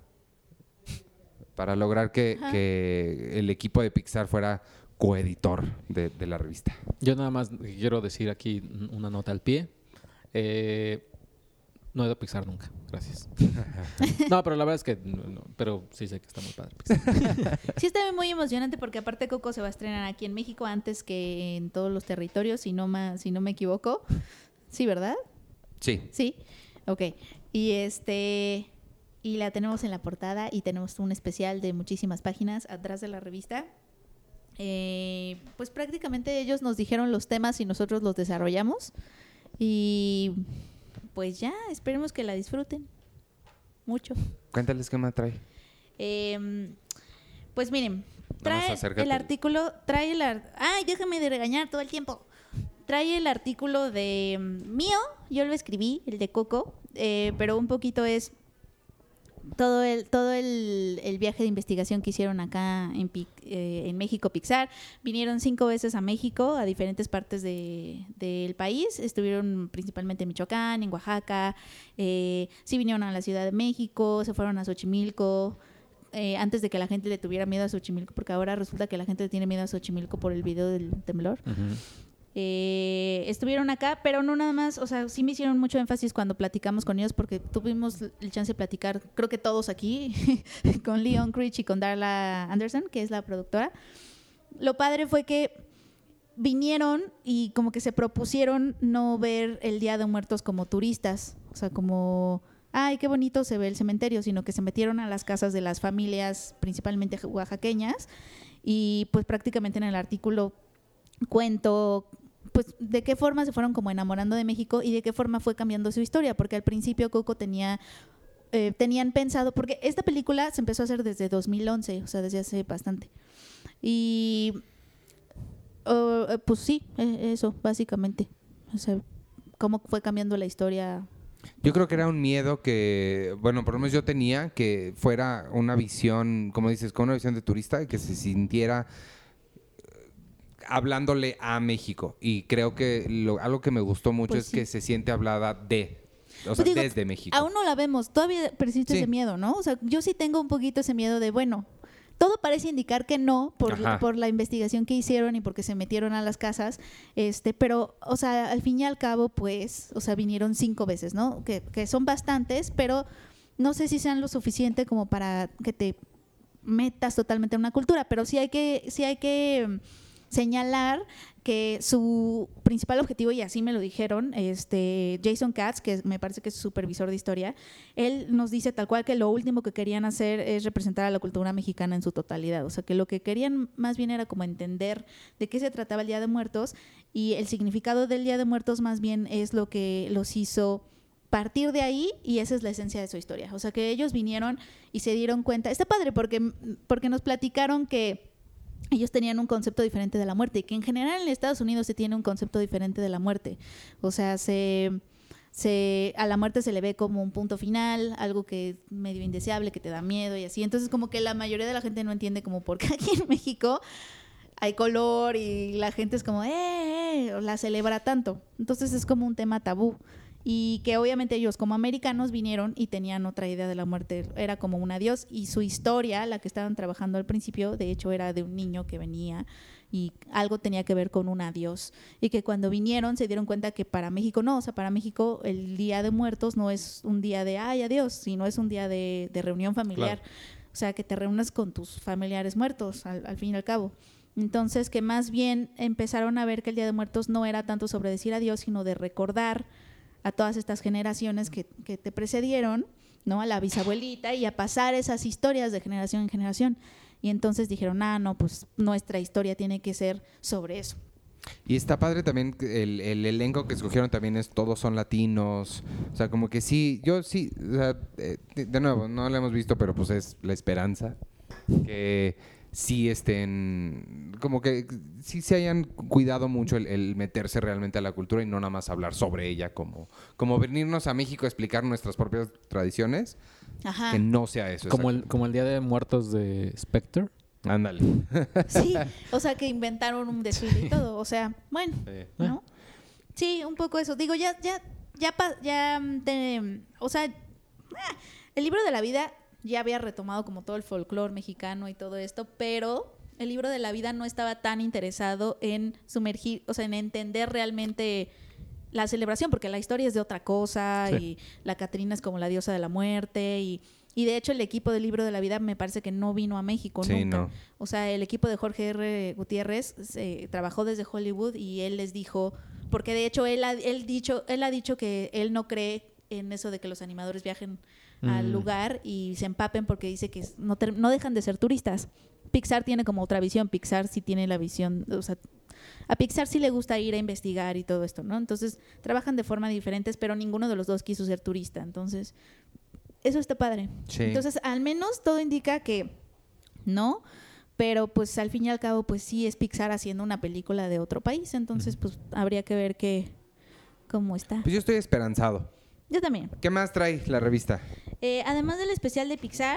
para lograr que, Ajá. que el equipo de Pixar fuera coeditor de, de la revista. Yo nada más quiero decir aquí una nota al pie. Eh, no he ido a Pixar nunca, gracias. No, pero la verdad es que... no, no, pero sí sé que está muy padre Pixar. Sí está muy emocionante porque aparte Coco se va a estrenar aquí en México antes que en todos los territorios, si no, ma- si no me equivoco. Sí, ¿verdad? Sí. Sí. Ok. Y este... Y la tenemos en la portada y tenemos un especial de muchísimas páginas atrás de la revista. Eh, pues prácticamente ellos nos dijeron los temas y nosotros los desarrollamos. Y pues ya, esperemos que la disfruten mucho. Cuéntales qué más trae. Eh, pues miren, Nada trae más acércate. el artículo, trae el... ar- ¡Ay, déjame de regañar todo el tiempo! Trae el artículo de mm, mío, yo lo escribí, el de Coco, eh, pero un poquito es todo el todo el, el viaje de investigación que hicieron acá en, Pic- eh, en México Pixar. Vinieron cinco veces a México, a diferentes partes de- del país. Estuvieron principalmente en Michoacán, en Oaxaca. Eh, sí vinieron a la Ciudad de México, se fueron a Xochimilco. Eh, antes de que la gente le tuviera miedo a Xochimilco, porque ahora resulta que la gente le tiene miedo a Xochimilco por el video del temblor. Ujú. Eh, estuvieron acá, pero no nada más, o sea, sí me hicieron mucho énfasis cuando platicamos con ellos porque tuvimos el chance de platicar, creo que todos aquí, con Leon Critch y con Darla Anderson, que es la productora. Lo padre fue que vinieron y como que se propusieron no ver el Día de Muertos como turistas, o sea, como, ay, qué bonito se ve el cementerio, sino que se metieron a las casas de las familias, principalmente oaxaqueñas, y pues prácticamente en el artículo cuento pues de qué forma se fueron como enamorando de México y de qué forma fue cambiando su historia, porque al principio Coco tenía eh, tenían pensado, porque esta película se empezó a hacer desde dos mil once, o sea, desde hace bastante. Y oh, eh, pues sí, eh, eso básicamente. O sea, cómo fue cambiando la historia. Yo creo que era un miedo que, bueno, por lo menos yo tenía, que fuera una visión, como dices, con una visión de turista, que se sintiera eh, hablándole a México. Y creo que lo- algo que me gustó mucho Pues es sí. que se siente hablada de, o sea, Pues digo, desde México. Aún no la vemos, todavía persiste Sí. ese miedo, ¿no? O sea, yo sí tengo un poquito ese miedo de, bueno, todo parece indicar que no por, Ajá. por la investigación que hicieron y porque se metieron a las casas, este, pero, o sea, al fin y al cabo, pues, o sea, vinieron cinco veces, ¿no? Que, que son bastantes, pero no sé si sean lo suficiente como para que te metas totalmente en una cultura, pero sí hay que, sí hay que mm, señalar que su principal objetivo, y así me lo dijeron, este Jason Katz, que me parece que es supervisor de historia, él nos dice tal cual que lo último que querían hacer es representar a la cultura mexicana en su totalidad. O sea, que lo que querían más bien era como entender de qué se trataba el Día de Muertos, y el significado del Día de Muertos más bien es lo que los hizo partir de ahí, y esa es la esencia de su historia. O sea, que ellos vinieron y se dieron cuenta. Está padre porque, porque nos platicaron que ellos tenían un concepto diferente de la muerte, y que en general en Estados Unidos se tiene un concepto diferente de la muerte. O sea, se, se, a la muerte se le ve como un punto final, algo que medio indeseable, que te da miedo y así. Entonces como que la mayoría de la gente no entiende como por qué aquí en México hay color y la gente es como, eh, eh, la celebra tanto. Entonces es como un tema tabú. Y que obviamente ellos como americanos vinieron y tenían otra idea de la muerte, era como un adiós, y su historia, la que estaban trabajando al principio, de hecho era de un niño que venía y algo tenía que ver con un adiós, y que cuando vinieron se dieron cuenta que para México no, o sea, para México el Día de Muertos no es un día de ay, adiós, sino es un día de, de reunión familiar, claro. O sea, que te reúnes con tus familiares muertos al, al fin y al cabo. Entonces que más bien empezaron a ver que el Día de Muertos no era tanto sobre decir adiós, sino de recordar a todas estas generaciones que, que te precedieron, ¿no? A la bisabuelita, y a pasar esas historias de generación en generación. Y entonces dijeron, ah, no, pues nuestra historia tiene que ser sobre eso. Y está padre también, el, el elenco que escogieron también es, todos son latinos, o sea, como que sí, yo sí, o sea, de, de nuevo, no lo hemos visto, pero pues es la esperanza, que sí estén, como que sí se hayan cuidado mucho el, el meterse realmente a la cultura y no nada más hablar sobre ella, como, como venirnos a México a explicar nuestras propias tradiciones. Ajá. Que no sea eso. Como el, como el Día de Muertos de Spectre. Ándale. Sí, o sea, que inventaron un desfile y todo, o sea, bueno, sí. ¿No? Sí, un poco eso. Digo, ya, ya, ya, ya, te, o sea, el libro de la vida ya había retomado como todo el folclore mexicano y todo esto, pero el libro de la vida no estaba tan interesado en sumergir, o sea, en entender realmente la celebración, porque la historia es de otra cosa, sí. Y la Catrina es como la diosa de la muerte, y, y de hecho el equipo del libro de la vida me parece que no vino a México sí, nunca. No. O sea, el equipo de Jorge R. Gutiérrez se, trabajó desde Hollywood y él les dijo, porque de hecho él ha, él dicho, él ha dicho que él no cree en eso de que los animadores viajen mm. al lugar y se empapen, porque dice que no, ter- no dejan de ser turistas. Pixar tiene como otra visión, Pixar sí tiene la visión, o sea, a Pixar sí le gusta ir a investigar y todo esto, ¿no? Entonces trabajan de forma diferentes, pero ninguno de los dos quiso ser turista, entonces eso está padre. Sí. Entonces al menos todo indica que no, pero pues al fin y al cabo pues sí es Pixar haciendo una película de otro país, entonces pues habría que ver qué, cómo está. Pues yo estoy esperanzado. Yo también. ¿Qué más trae la revista? Eh, además del especial de Pixar,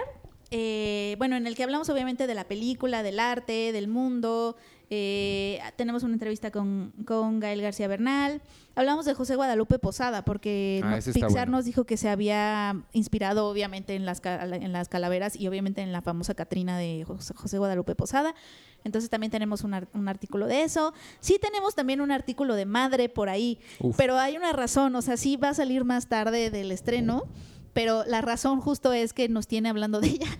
eh, bueno, en el que hablamos obviamente de la película, del arte, del mundo, eh, tenemos una entrevista con, con Gael García Bernal, hablamos de José Guadalupe Posada, porque ah, no, Pixar bueno. nos dijo que se había inspirado obviamente en las, en las calaveras y obviamente en la famosa Catrina de José Guadalupe Posada. Entonces también tenemos un, ar- un artículo de eso. Sí tenemos también un artículo de Madre por ahí, Uf. Pero hay una razón, o sea, sí va a salir más tarde del estreno, pero la razón justo es que nos tiene hablando de ella.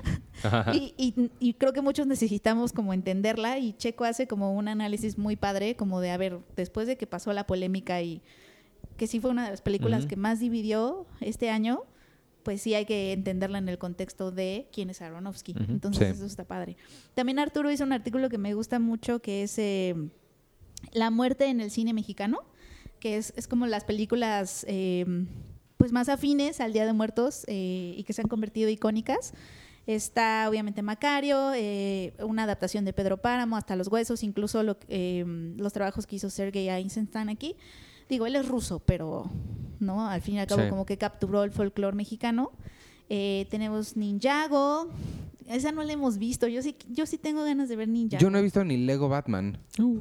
y, y, y creo que muchos necesitamos como entenderla, y Checo hace como un análisis muy padre, como de, a ver, después de que pasó la polémica y que sí fue una de las películas uh-huh. que más dividió este año, pues sí hay que entenderla en el contexto de quién es Aronofsky. Uh-huh. Entonces sí. Eso está padre. También Arturo hizo un artículo que me gusta mucho, que es eh, La muerte en el cine mexicano, que es, es como las películas eh, pues más afines al Día de Muertos eh, y que se han convertido icónicas. Está obviamente Macario, eh, una adaptación de Pedro Páramo, Hasta los huesos, incluso lo, eh, los trabajos que hizo Sergei Eisenstein aquí. Digo, él es ruso, pero no, al fin y al cabo sí. como que capturó el folclore mexicano. Eh, tenemos Ninjago, esa no la hemos visto. Yo sí, yo sí tengo ganas de ver Ninjago. Yo no he visto ni Lego Batman. Uh.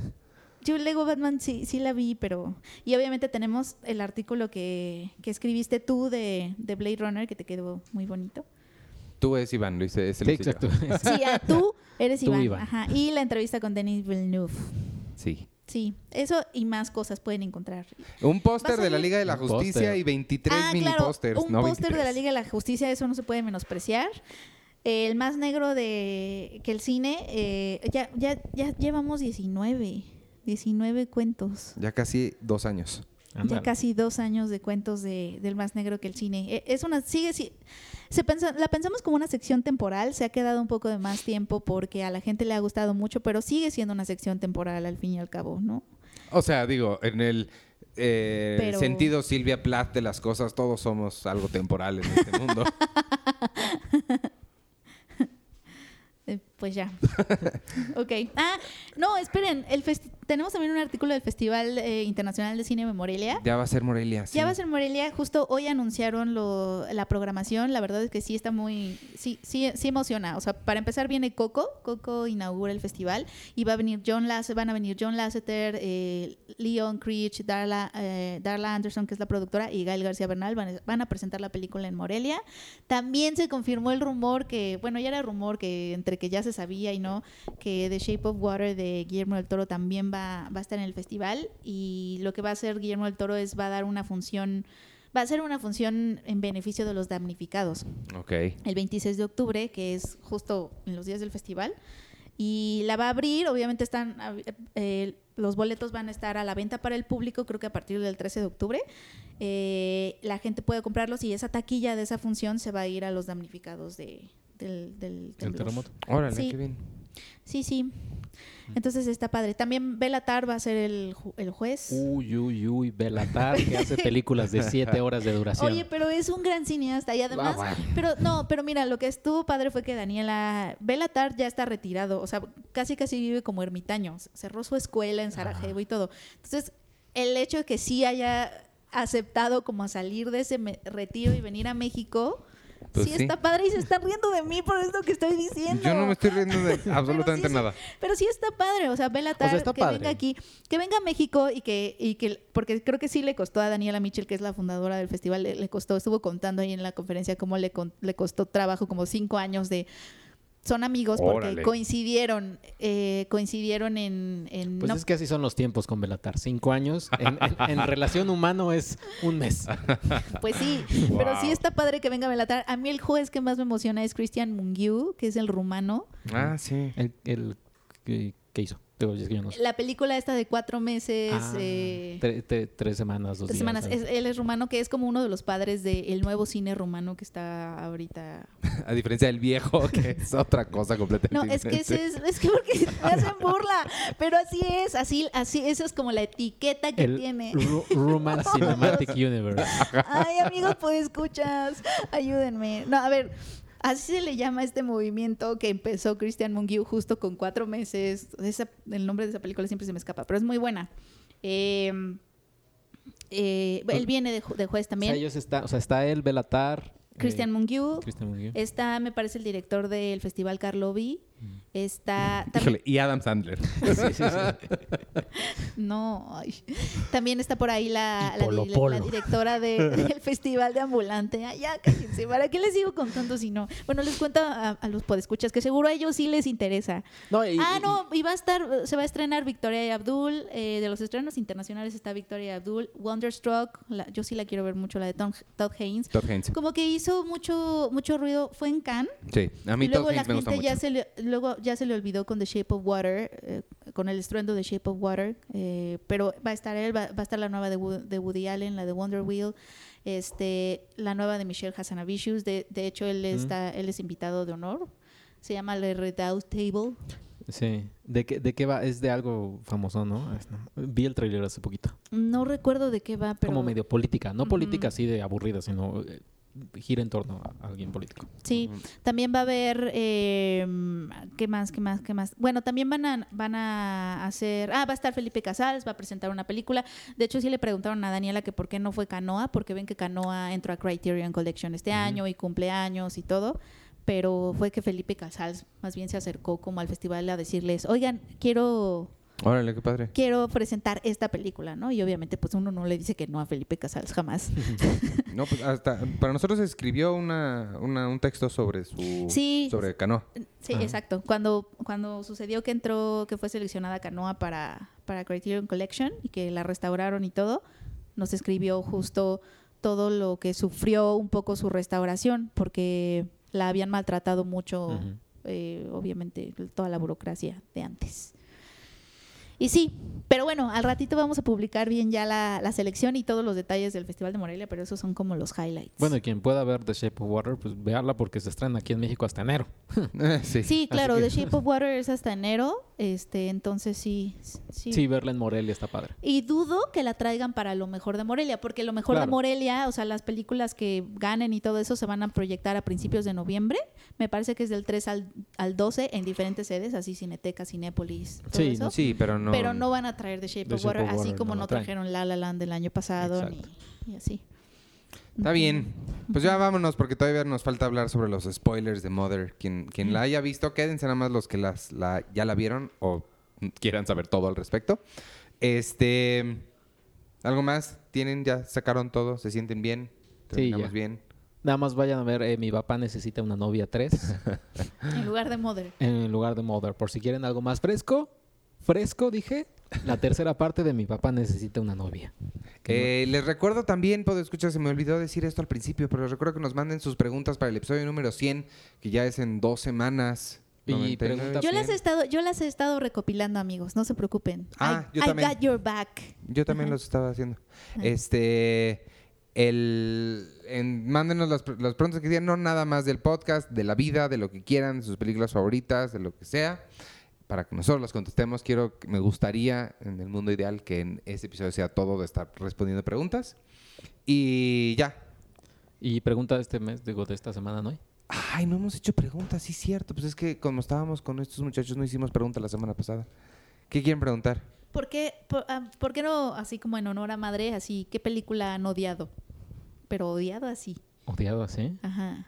Yo Lego Batman sí, sí la vi, pero... Y obviamente tenemos el artículo que, que escribiste tú de, de Blade Runner, que te quedó muy bonito. Tú eres Iván, lo hice. Sí, exacto. Sí, ah, tú eres tú Iván. Iván. Ajá. Y la entrevista con Denis Villeneuve. Sí. Sí, eso y más cosas pueden encontrar. Un póster de la Liga de la Justicia póster. y veintitrés ah, mini claro, pósters. Un no póster veintitrés. de la Liga de la Justicia, eso no se puede menospreciar. El más negro de que el cine, eh, ya, ya, ya llevamos diecinueve, diecinueve cuentos. Ya casi dos años. Andale. Ya casi dos años de cuentos de, del más negro que el cine. Es una, sigue, sí, se pensa, la pensamos como una sección temporal, se ha quedado un poco de más tiempo porque a la gente le ha gustado mucho, pero sigue siendo una sección temporal al fin y al cabo, ¿no? O sea, digo, en el eh, pero... sentido Silvia Plath de las cosas, todos somos algo temporal en este mundo. eh, pues ya. Ok. Ah, no, esperen, el festi- tenemos también un artículo del Festival eh, Internacional de Cine de Morelia. Ya va a ser Morelia, sí. Ya va a ser Morelia. Justo hoy anunciaron lo, la programación. La verdad es que sí está muy... Sí, sí, sí emociona. O sea, para empezar viene Coco. Coco inaugura el festival. Y va a venir John Lasseter, van a venir John Lasseter, eh, Leon Creech, Darla, eh, Darla Anderson, que es la productora, y Gael García Bernal. Van a, van a presentar la película en Morelia. También se confirmó el rumor que... Bueno, ya era rumor que entre que ya se sabía y no, que The Shape of Water de Guillermo del Toro también va Va, va a estar en el festival, y lo que va a hacer Guillermo del Toro es va a dar una función, va a hacer una función en beneficio de los damnificados. Okay. El veintiséis de octubre, que es justo en los días del festival, y la va a abrir. Obviamente están eh, los boletos van a estar a la venta para el público, creo que a partir del trece de octubre. Eh, la gente puede comprarlos y esa taquilla de esa función se va a ir a los damnificados de, del, del terremoto. Órale, sí. qué bien. Sí, sí. Entonces está padre. También Béla Tarr va a ser el, ju- el juez. Uy, uy, uy, Béla Tarr, que hace películas de siete horas de duración. Oye, pero es un gran cineasta y además, Ah, bueno. pero no, pero mira, lo que estuvo padre fue que Daniela, Béla Tarr ya está retirado, o sea, casi casi vive como ermitaño, cerró su escuela en Sarajevo y todo. Entonces, el hecho de que sí haya aceptado como a salir de ese me- retiro y venir a México, Pues sí, sí. está padre y se están riendo de mí por esto que estoy diciendo. Yo no me estoy riendo de absolutamente Pero sí, nada. sí, pero sí está padre, o sea, Béla Tarr, O sea, está que padre. venga aquí, que venga a México y que, y que, porque creo que sí le costó a Daniela Mitchell, que es la fundadora del festival, le, le costó, estuvo contando ahí en la conferencia cómo le, con- le costó trabajo, como cinco años de... Son amigos porque Órale. coincidieron, eh, coincidieron en... en Pues no- es que así son los tiempos con Béla Tarr. Cinco años. En, en- en relación humano es un mes. Pues sí, pero Wow. sí está padre que venga a Béla Tarr. A mí el juez que más me emociona es Cristian Mungiu, que es el rumano. Ah, sí. El, el, ¿qué, qué hizo? Digo, es que yo no sé. La película esta de cuatro meses... Ah, eh, tre- tre- tres semanas, dos Tres días. semanas. ¿sabes? Es- él es rumano, que es como uno de los padres del nuevo cine rumano que está ahorita. A diferencia del viejo, que es otra cosa No, completamente es que diferente. ese es, es que porque me hacen burla, pero así es, así, así, esa es como la etiqueta que El tiene. Ru- Ruman Cinematic Universe. Ay, amigos, pues escuchas, ayúdenme. No, a ver, así se le llama a este movimiento que empezó Cristian Mungiu justo con cuatro meses. Esa- el nombre de esa película siempre se me escapa, pero es muy buena. Eh, eh, él viene de, ju- de juez O también. sea, ellos están, o sea, está él, Béla Tarr, Cristian eh, Mungiu. Cristian Mungiu. Está, me parece, el director del Festival Karlovy. Está también, Híjole, y Adam Sandler. Sí, sí, sí. no, ay. También está por ahí la, Y la, Polo di- Polo. la directora de- del Festival de Ambulante. Ay, ya cállense, ¿para qué les sigo contando si no? Bueno, les cuento a, a los podescuchas que seguro a ellos sí les interesa. No, y- Ah, y- no, y va a estar, se va a estrenar Victoria y Abdul. Eh, de los estrenos internacionales está Victoria y Abdul. Wonderstruck, la- yo sí la quiero ver mucho, la de Tom- Todd Haynes. Todd Haynes. Como que hizo mucho, mucho ruido, fue en Cannes. Sí, a mí Y luego Todd la Haynes me gusta gente mucho. ya se le, luego ya se le olvidó con The Shape of Water, eh, con el estruendo de Shape of Water, eh, pero va a estar él, va, va a estar la nueva de, Wo- de Woody Allen, la de Wonder Wheel, este, la nueva de Michelle Hazanavicius. De, de hecho él está, él es invitado de honor. Se llama Le Redoubt Table. Sí. ¿De qué, ¿De qué va? Es de algo famoso, ¿no? Es- no. Vi el trailer hace poquito. No recuerdo de qué va, pero Como medio política. No Ujú. política así de aburrida, sino eh, gira en torno a alguien político. sí. También va a haber, eh, ¿qué más, qué más, qué más? Bueno, también van a, van a hacer, ah, va a estar Felipe Casals, va a presentar una película. De hecho, sí le preguntaron a Daniela que por qué no fue Canoa, porque ven que Canoa entró a Criterion Collection este Ujú. año y cumpleaños y todo, pero fue que Felipe Casals más bien se acercó como al festival a decirles, oigan, quiero... Órale, qué padre. Quiero presentar esta película, ¿no? Y obviamente, pues uno no le dice que no a Felipe Casals jamás. No, pues hasta para nosotros escribió una, una- un texto sobre su Sí. sobre Canoa. Sí, Ajá. exacto. Cuando, cuando sucedió que entró, que fue seleccionada Canoa para, para Criterion Collection y que la restauraron y todo, nos escribió justo todo lo que sufrió un poco su restauración, porque la habían maltratado mucho, Ujú. eh, obviamente, toda la burocracia de antes. Y sí, pero bueno, al ratito vamos a publicar bien ya la, la selección y todos los detalles del Festival de Morelia, pero esos son como los highlights. Bueno, y quien pueda ver The Shape of Water, pues véala porque se estrena aquí en México hasta enero. Eh, sí. Sí, claro, que- The Shape of Water es hasta enero, este, entonces sí, sí. Sí, verla en Morelia está padre. Y dudo que la traigan para lo mejor de Morelia, porque lo mejor de Claro. Morelia, o sea, las películas que ganen y todo eso se van a proyectar a principios de noviembre. Me parece que es del tres al, al doce en diferentes sedes, así Cineteca, Cinépolis, todo Sí, eso. no, Sí, pero no no... Pero no van a traer The Shape The of Shape Water, of así Water como no no, lo traen. trajeron La La Land del año pasado ni, y así. Está bien. Pues ya vámonos porque todavía nos falta hablar sobre los spoilers de Mother. Quien, quien la haya visto, quédense nada más los que las, la, ya la vieron o quieran saber todo al respecto. Este... ¿Algo más? ¿Tienen? ¿Ya sacaron todo? ¿Se sienten bien? Sí, ¿Terminamos ya. bien? Nada más vayan a ver, eh, mi papá necesita una novia tres En lugar de Mother. en lugar de Mother. Por si quieren algo más fresco, fresco dije, la tercera parte de mi papá necesita una novia. Eh, les recuerdo también, puedo escuchar, se me olvidó decir esto al principio, pero les recuerdo que nos manden sus preguntas para el episodio número cien, que ya es en dos semanas. Y noventa y nueve, pregunta- Yo las he cien. estado, yo las he estado recopilando, amigos, no se preocupen. Ah, I, yo I también. got your back. Yo también Ajá. los estaba haciendo. Ajá. Este, el, en- mándenos las, las preguntas que quieran, no nada más del podcast, de la vida, de lo que quieran, de sus películas favoritas, de lo que sea, para que nosotros las contestemos. Quiero, me gustaría, en el mundo ideal, que en este episodio sea todo de estar respondiendo preguntas. Y ya. Y pregunta de este mes, digo, de esta semana, ¿no? Ay, no hemos hecho preguntas, sí, cierto. Pues es que como estábamos con estos muchachos, no hicimos preguntas la semana pasada. ¿Qué quieren preguntar? ¿Por qué, por, ah, ¿Por qué no, así como en honor a madre, así, qué película han odiado? Pero odiado así. Odiado así. Ajá.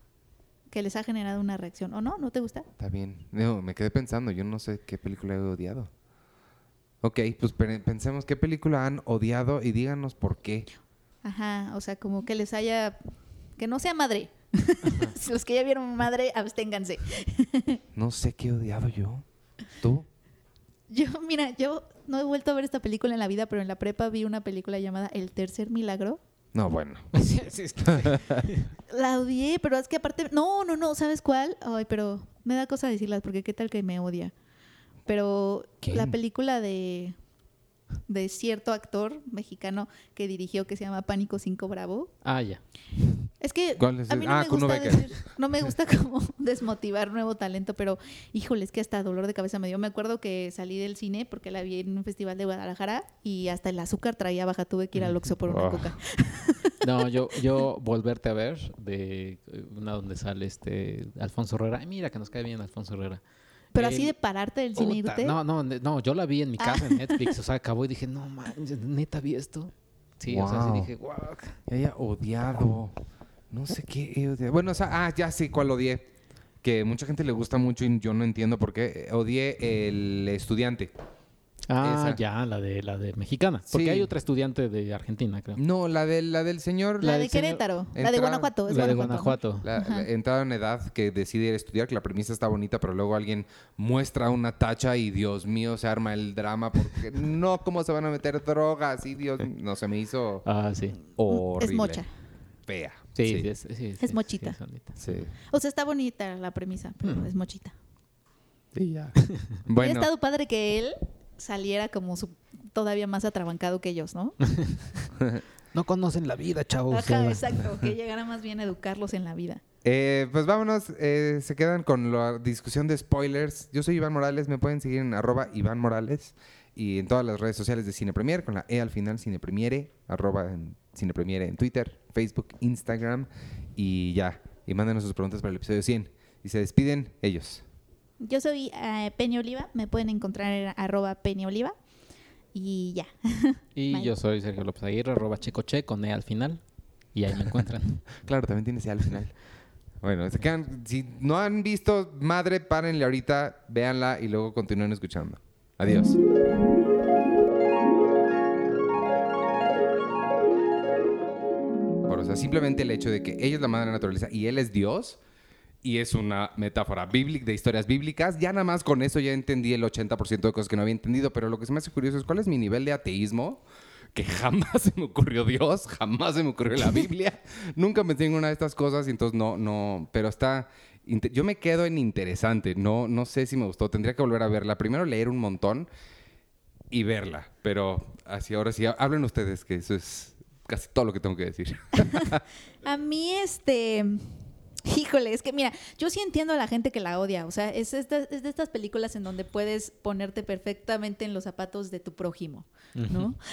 Que les ha generado una reacción. ¿O no? ¿No te gusta? Está bien. No, me quedé pensando, yo no sé qué película he odiado. Ok, pues pe- pensemos qué película han odiado y díganos por qué. Ajá. O sea, como que les haya... Que no sea madre. Los que ya vieron madre, absténganse. No sé qué he odiado yo. ¿Tú? Yo, mira, yo no he vuelto a ver esta película en la vida, pero en la prepa vi una película llamada El Tercer Milagro. No, bueno. Sí, sí, sí. La odié, pero es que aparte... No, no, no, ¿sabes cuál? Ay, pero me da cosa decirlas, porque qué tal que me odia. Pero ¿Quién? la película de, de cierto actor mexicano que dirigió, que se llama Pánico cinco Bravo. Ah, ya. Es que ¿Cuál es a mí ese? no, Ah, me Kuno gusta Becker. decir- no me gusta como desmotivar nuevo talento, pero híjole, es que hasta dolor de cabeza me dio. Me acuerdo que salí del cine porque la vi en un festival de Guadalajara y hasta el azúcar traía baja. Tuve que ir al Oxxo por una Oh. coca. No, yo, yo volverte a ver de eh, una donde sale este Alfonso Herrera. Ay, mira que nos cae bien Alfonso Herrera. Pero El- así de pararte del cine y Puta, irte. no, no, ne- no, yo la vi en mi casa Ah. en Netflix, o sea, acabó y dije, no manches, neta vi esto. Sí, o sea, sí Wow. dije, wow. Que haya odiado. No sé qué he odiado. Bueno, o sea, ah, ya sé cuál odié. Que mucha gente le gusta mucho y yo no entiendo por qué. Odié El Estudiante. Ah, Esa. ya, la de la de mexicana. Porque Sí. hay otra estudiante de Argentina, creo. No, la del, la del señor... La la de del señor- Querétaro, la de Entra- Guanajuato. Es la de Guanajuato, ¿no? Guanajuato. La, la entrada en edad que decide ir a estudiar, que la premisa está bonita, pero luego alguien muestra una tacha y Dios mío, se arma el drama porque no, ¿cómo se van a meter drogas? Y Dios, no, se me hizo Ah, sí. horrible. Es mocha. Fea. Sí, Sí. sí, es, sí, sí, Es mochita. sí, es bonita. Sí. O sea, está bonita la premisa, pero Mm. es mochita. Y ya. Hubiera Bueno, estado padre que él saliera como su- todavía más atrabancado que ellos, ¿no? No conocen la vida, chavos. Ajá, exacto. Que llegara más bien a educarlos en la vida. eh, pues vámonos. eh, se quedan con la discusión de spoilers. Yo soy Iván Morales. Me pueden seguir en arroba Iván Morales y en todas las redes sociales de Cine Premier con la E al final, Cine Premiere, arroba en Cine Premiere en Twitter, Facebook, Instagram y ya. Y mándenos sus preguntas para el episodio cien. Y se despiden ellos. Yo soy eh, Penny Oliva. Me pueden encontrar en arroba Penny Oliva. Y ya. Y Bye. yo soy Sergio López Aguirre, arroba checoche con E al final. Y ahí me encuentran. Claro, también tiene ese al final. Bueno, se quedan, si no han visto Madre, párenle ahorita, véanla y luego continúen escuchando. Adiós. O sea, simplemente el hecho de que ella es la madre de la naturaleza y él es Dios y es una metáfora bíblica de historias bíblicas, ya nada más con eso ya entendí el ochenta por ciento de cosas que no había entendido, pero lo que se me hace curioso es cuál es mi nivel de ateísmo, que jamás se me ocurrió Dios, jamás se me ocurrió la Biblia, nunca pensé en una de estas cosas y entonces no, no, pero está, inte- yo me quedo en interesante, no, no sé si me gustó, tendría que volver a verla, primero leer un montón y verla, pero así ahora sí, hablen ustedes, que eso es casi todo lo que tengo que decir. A mí, este... Híjole, es que mira, yo sí entiendo a la gente que la odia, o sea, es, esta, es de estas películas en donde puedes ponerte perfectamente en los zapatos de tu prójimo, ¿no? Uh-huh.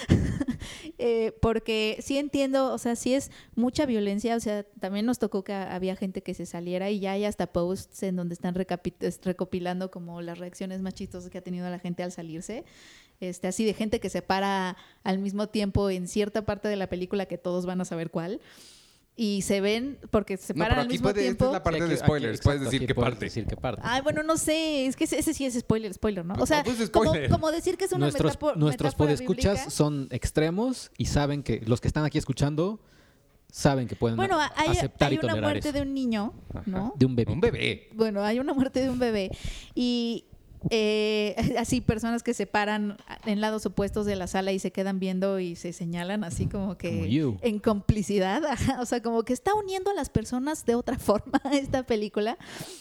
eh, porque sí entiendo, o sea, sí es mucha violencia, o sea, también nos tocó que había gente que se saliera y ya hay hasta posts en donde están recapi- recopilando como las reacciones más chistosas que ha tenido la gente al salirse. Este, así de gente que se para al mismo tiempo en cierta parte de la película que todos van a saber cuál. Y se ven, porque se paran no, al mismo puede, tiempo. Esta es la parte aquí, de spoilers, aquí, puedes exacto, decir qué puedes parte. decir qué parte. Ay, bueno, no sé, es que ese, ese sí es spoiler, spoiler, ¿no? O sea, no, pues como, spoiler. como decir que es una nuestros, metáfora, nuestros metáfora podescuchas bíblica. son extremos y saben que los que están aquí escuchando saben que pueden Bueno, hay, aceptar hay y una tolerar muerte eso. de un niño, ¿no? Ajá. De un bebé. Un bebé. Bueno, hay una muerte de un bebé y eh, así personas que se paran en lados opuestos de la sala y se quedan viendo y se señalan así como que Como you. en complicidad, o sea, como que está uniendo a las personas de otra forma esta película,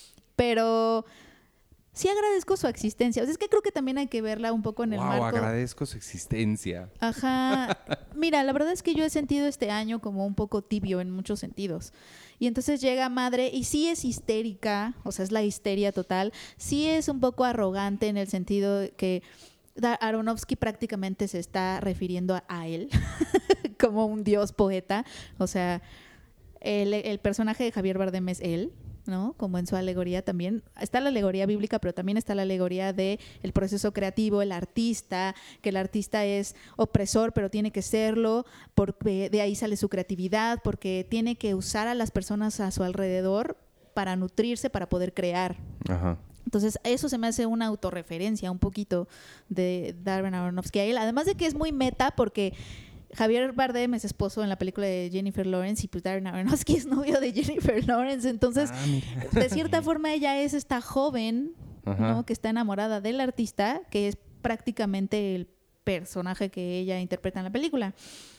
pero sí agradezco su existencia. O sea, es que creo que también hay que verla un poco en el wow, marco. agradezco su existencia. Ajá. Mira, la verdad es que yo he sentido este año como un poco tibio en muchos sentidos. Y entonces llega Madre y sí es histérica, o sea, es la histeria total. Sí es un poco arrogante en el sentido de que Aronofsky prácticamente se está refiriendo a, a él como un dios poeta. O sea, el, el personaje de Javier Bardem es él, ¿no? Como en su alegoría también. Está la alegoría bíblica, pero también está la alegoría de el proceso creativo, el artista, que el artista es opresor, pero tiene que serlo, porque de ahí sale su creatividad, porque tiene que usar a las personas a su alrededor para nutrirse, para poder crear. Ajá. Entonces, eso se me hace una autorreferencia un poquito de Darren Aronofsky a él. Además de que es muy meta, porque Javier Bardem es esposo en la película de Jennifer Lawrence y pues Darren Aronofsky es novio de Jennifer Lawrence. Entonces, ah, de cierta forma ella es esta joven, ¿no? Que está enamorada del artista, que es prácticamente el personaje que ella interpreta en la película.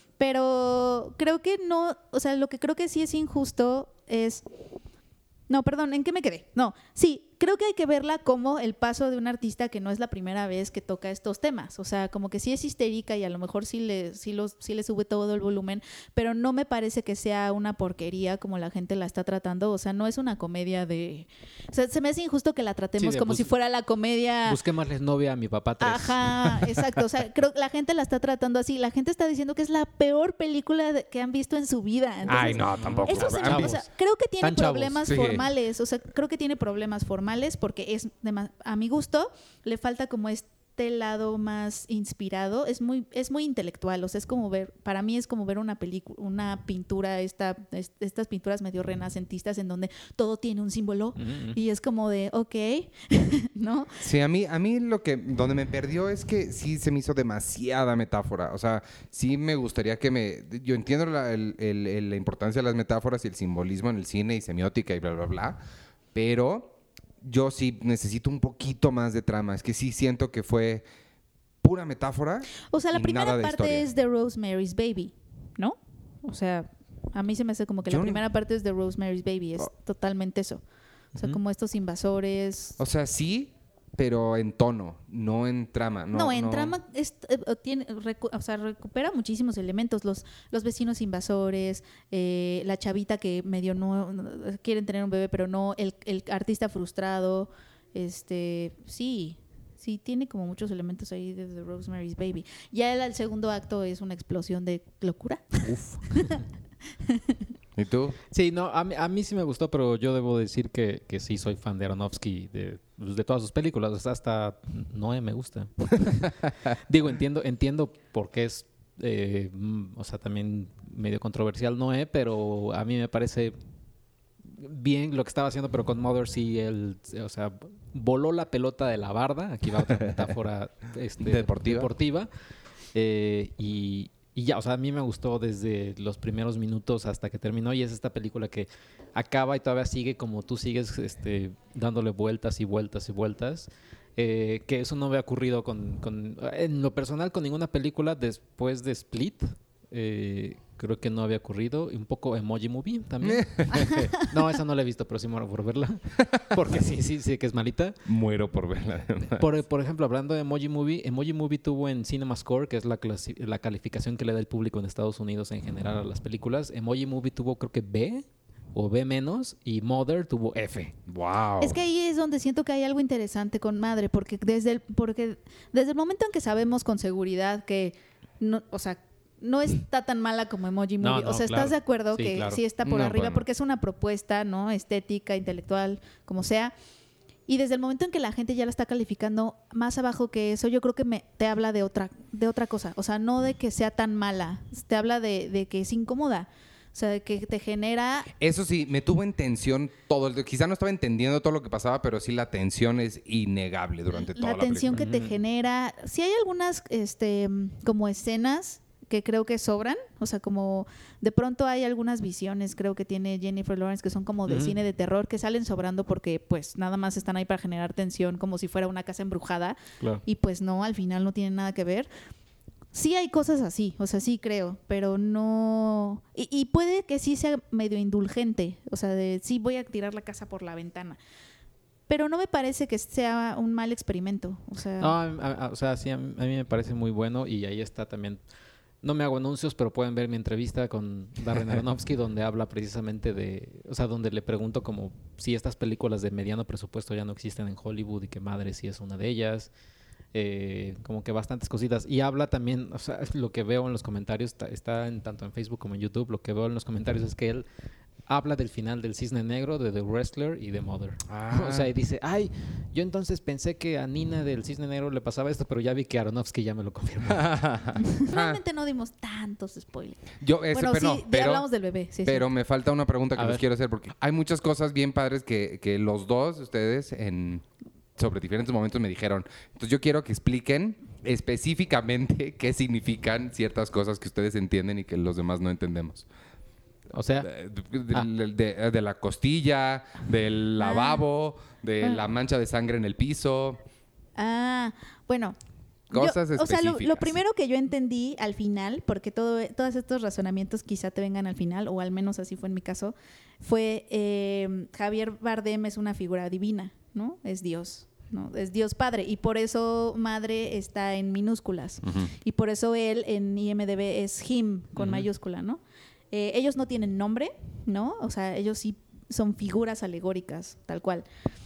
Pero creo que no, o sea, lo que creo que sí es injusto es... No, perdón, ¿en qué me quedé? No, sí, creo que hay que verla como el paso de un artista que no es la primera vez que toca estos temas. O sea, como que sí es histérica y a lo mejor sí le, sí los, sí le sube todo el volumen, pero no me parece que sea una porquería como la gente la está tratando. O sea, no es una comedia de... O sea, se me hace injusto que la tratemos sí, como bus- si fuera la comedia... Busquémosles novia a mi papá tres. Ajá, exacto. O sea, creo que la gente la está tratando así. La gente está diciendo que es la peor película de, que han visto en su vida. Entonces, ay, no, tampoco. Eso se me, o sea, creo que tiene Tan problemas chavos. formales. Sí. O sea, creo que tiene problemas formales porque es de, a mi gusto le falta como este lado más inspirado. Es muy es muy intelectual. O sea, es como ver, para mí es como ver una película, una pintura, esta, es, estas pinturas medio renacentistas en donde todo tiene un símbolo mm-hmm. y es como de, ok, ¿no? Sí, a mí, a mí lo que, donde me perdió es que sí se me hizo demasiada metáfora. O sea, sí me gustaría que me... Yo entiendo la, el, el, la importancia de las metáforas y el simbolismo en el cine y semiótica y bla, bla, bla, pero yo sí necesito un poquito más de trama. Es que sí siento que fue pura metáfora. O sea, la y primera nada de parte historia. es de Rosemary's Baby, ¿no? O sea, a mí se me hace como que Yo la no... primera parte es de Rosemary's Baby. Es oh. totalmente eso. O sea, uh-huh. como estos invasores. O sea, sí, pero en tono, no en trama. No, no en no... trama es, eh, tiene, recu- o sea, recupera muchísimos elementos. Los, los vecinos invasores, eh, la chavita que medio no, no quieren tener un bebé, pero no, el, el artista frustrado, este, sí, sí, tiene como muchos elementos ahí de The Rosemary's Baby. Ya el, el segundo acto es una explosión de locura. Uf. ¿Y tú? Sí, no, a mí, a mí sí me gustó, pero yo debo decir que, que sí soy fan de Aronofsky, de, de todas sus películas, o sea, hasta Noé me gusta. Digo, entiendo entiendo por qué es, eh, o sea, también medio controversial Noé, pero a mí me parece bien lo que estaba haciendo, pero con Mother sí, él, o sea, voló la pelota de la barda, aquí va otra metáfora este, deportiva, deportiva eh, y... Y ya, o sea, a mí me gustó desde los primeros minutos hasta que terminó y es esta película que acaba y todavía sigue como tú sigues este, dándole vueltas y vueltas y vueltas. Eh, que eso no había ocurrido con, con, en lo personal con ninguna película después de Split. Eh, creo que no había ocurrido. Y un poco Emoji Movie también. No, esa no la he visto, pero sí muero por verla. Porque sí, sí, sí que es malita. Muero por verla. Por, por ejemplo, hablando de Emoji Movie, Emoji Movie tuvo en CinemaScore, que es la, clasi- la calificación que le da el público en Estados Unidos en general a las películas. Emoji Movie tuvo creo que B o B menos y Mother tuvo F. Wow. Es que ahí es donde siento que hay algo interesante con Madre, porque desde el, porque desde el momento en que sabemos con seguridad que, no, o sea, no está tan mala como Emoji No, Movie. no, o sea, claro. ¿estás de acuerdo Sí, que claro. sí está por No, arriba? pues no. Porque es una propuesta, ¿no? Estética, intelectual, como sea. Y desde el momento en que la gente ya la está calificando más abajo que eso, yo creo que me, te habla de otra, de otra cosa. O sea, no de que sea tan mala. Te habla de, de que es incómoda. O sea, de que te genera... Eso sí, me tuvo en tensión todo el... Quizá no estaba entendiendo todo lo que pasaba, pero sí la tensión es innegable durante toda la la tensión película. que te genera. Sí hay algunas este como escenas que creo que sobran, o sea, como de pronto hay algunas visiones, creo que tiene Jennifer Lawrence, que son como de Ujú. cine de terror, que salen sobrando porque pues nada más están ahí para generar tensión, como si fuera una casa embrujada, Claro. y pues no, al final no tienen nada que ver. Sí hay cosas así, o sea, sí creo, pero no... Y, y puede que sí sea medio indulgente, o sea, de sí voy a tirar la casa por la ventana. Pero no me parece que sea un mal experimento, o sea... No, a- a- o sea, sí, a mí, a mí me parece muy bueno y ahí está también. No me hago anuncios, pero pueden ver mi entrevista con Darren Aronofsky donde habla precisamente de, o sea, donde le pregunto como si estas películas de mediano presupuesto ya no existen en Hollywood y que Madre sí es una de ellas. Eh, como que bastantes cositas. Y habla también, o sea, lo que veo en los comentarios, está, está en, tanto en Facebook como en YouTube, lo que veo en los comentarios es que él habla del final del Cisne Negro, de The Wrestler y de Mother. Ah. O sea, y dice, ay, yo entonces pensé que a Nina del Cisne Negro le pasaba esto, pero ya vi que Aronofsky ya me lo confirmó. Realmente no dimos tantos spoilers. Yo, ese, Bueno, pero, sí, no, de- pero, hablamos del bebé. Sí, pero sí. me falta una pregunta que A les ver. quiero hacer, porque hay muchas cosas bien padres que, que los dos, ustedes, en, sobre diferentes momentos me dijeron. Entonces yo quiero que expliquen específicamente qué significan ciertas cosas que ustedes entienden y que los demás no entendemos. O sea, De, de- Ah. de- de- de la costilla, del lavabo, de Ah. la mancha de sangre en el piso. Ah, bueno. yo- Cosas o sea, lo, lo específicas. primero que yo entendí al final, porque todo, todos estos razonamientos quizá te vengan al final, o al menos así fue en mi caso, fue eh, Javier Bardem es una figura divina, ¿no? Es Dios, ¿no? Es Dios Padre, y por eso Madre está en minúsculas. Ujú. Y por eso él en I M D B es Him con Ujú. mayúscula, ¿no? Eh, ellos no tienen nombre, ¿no? O sea, ellos sí son figuras alegóricas, tal cual.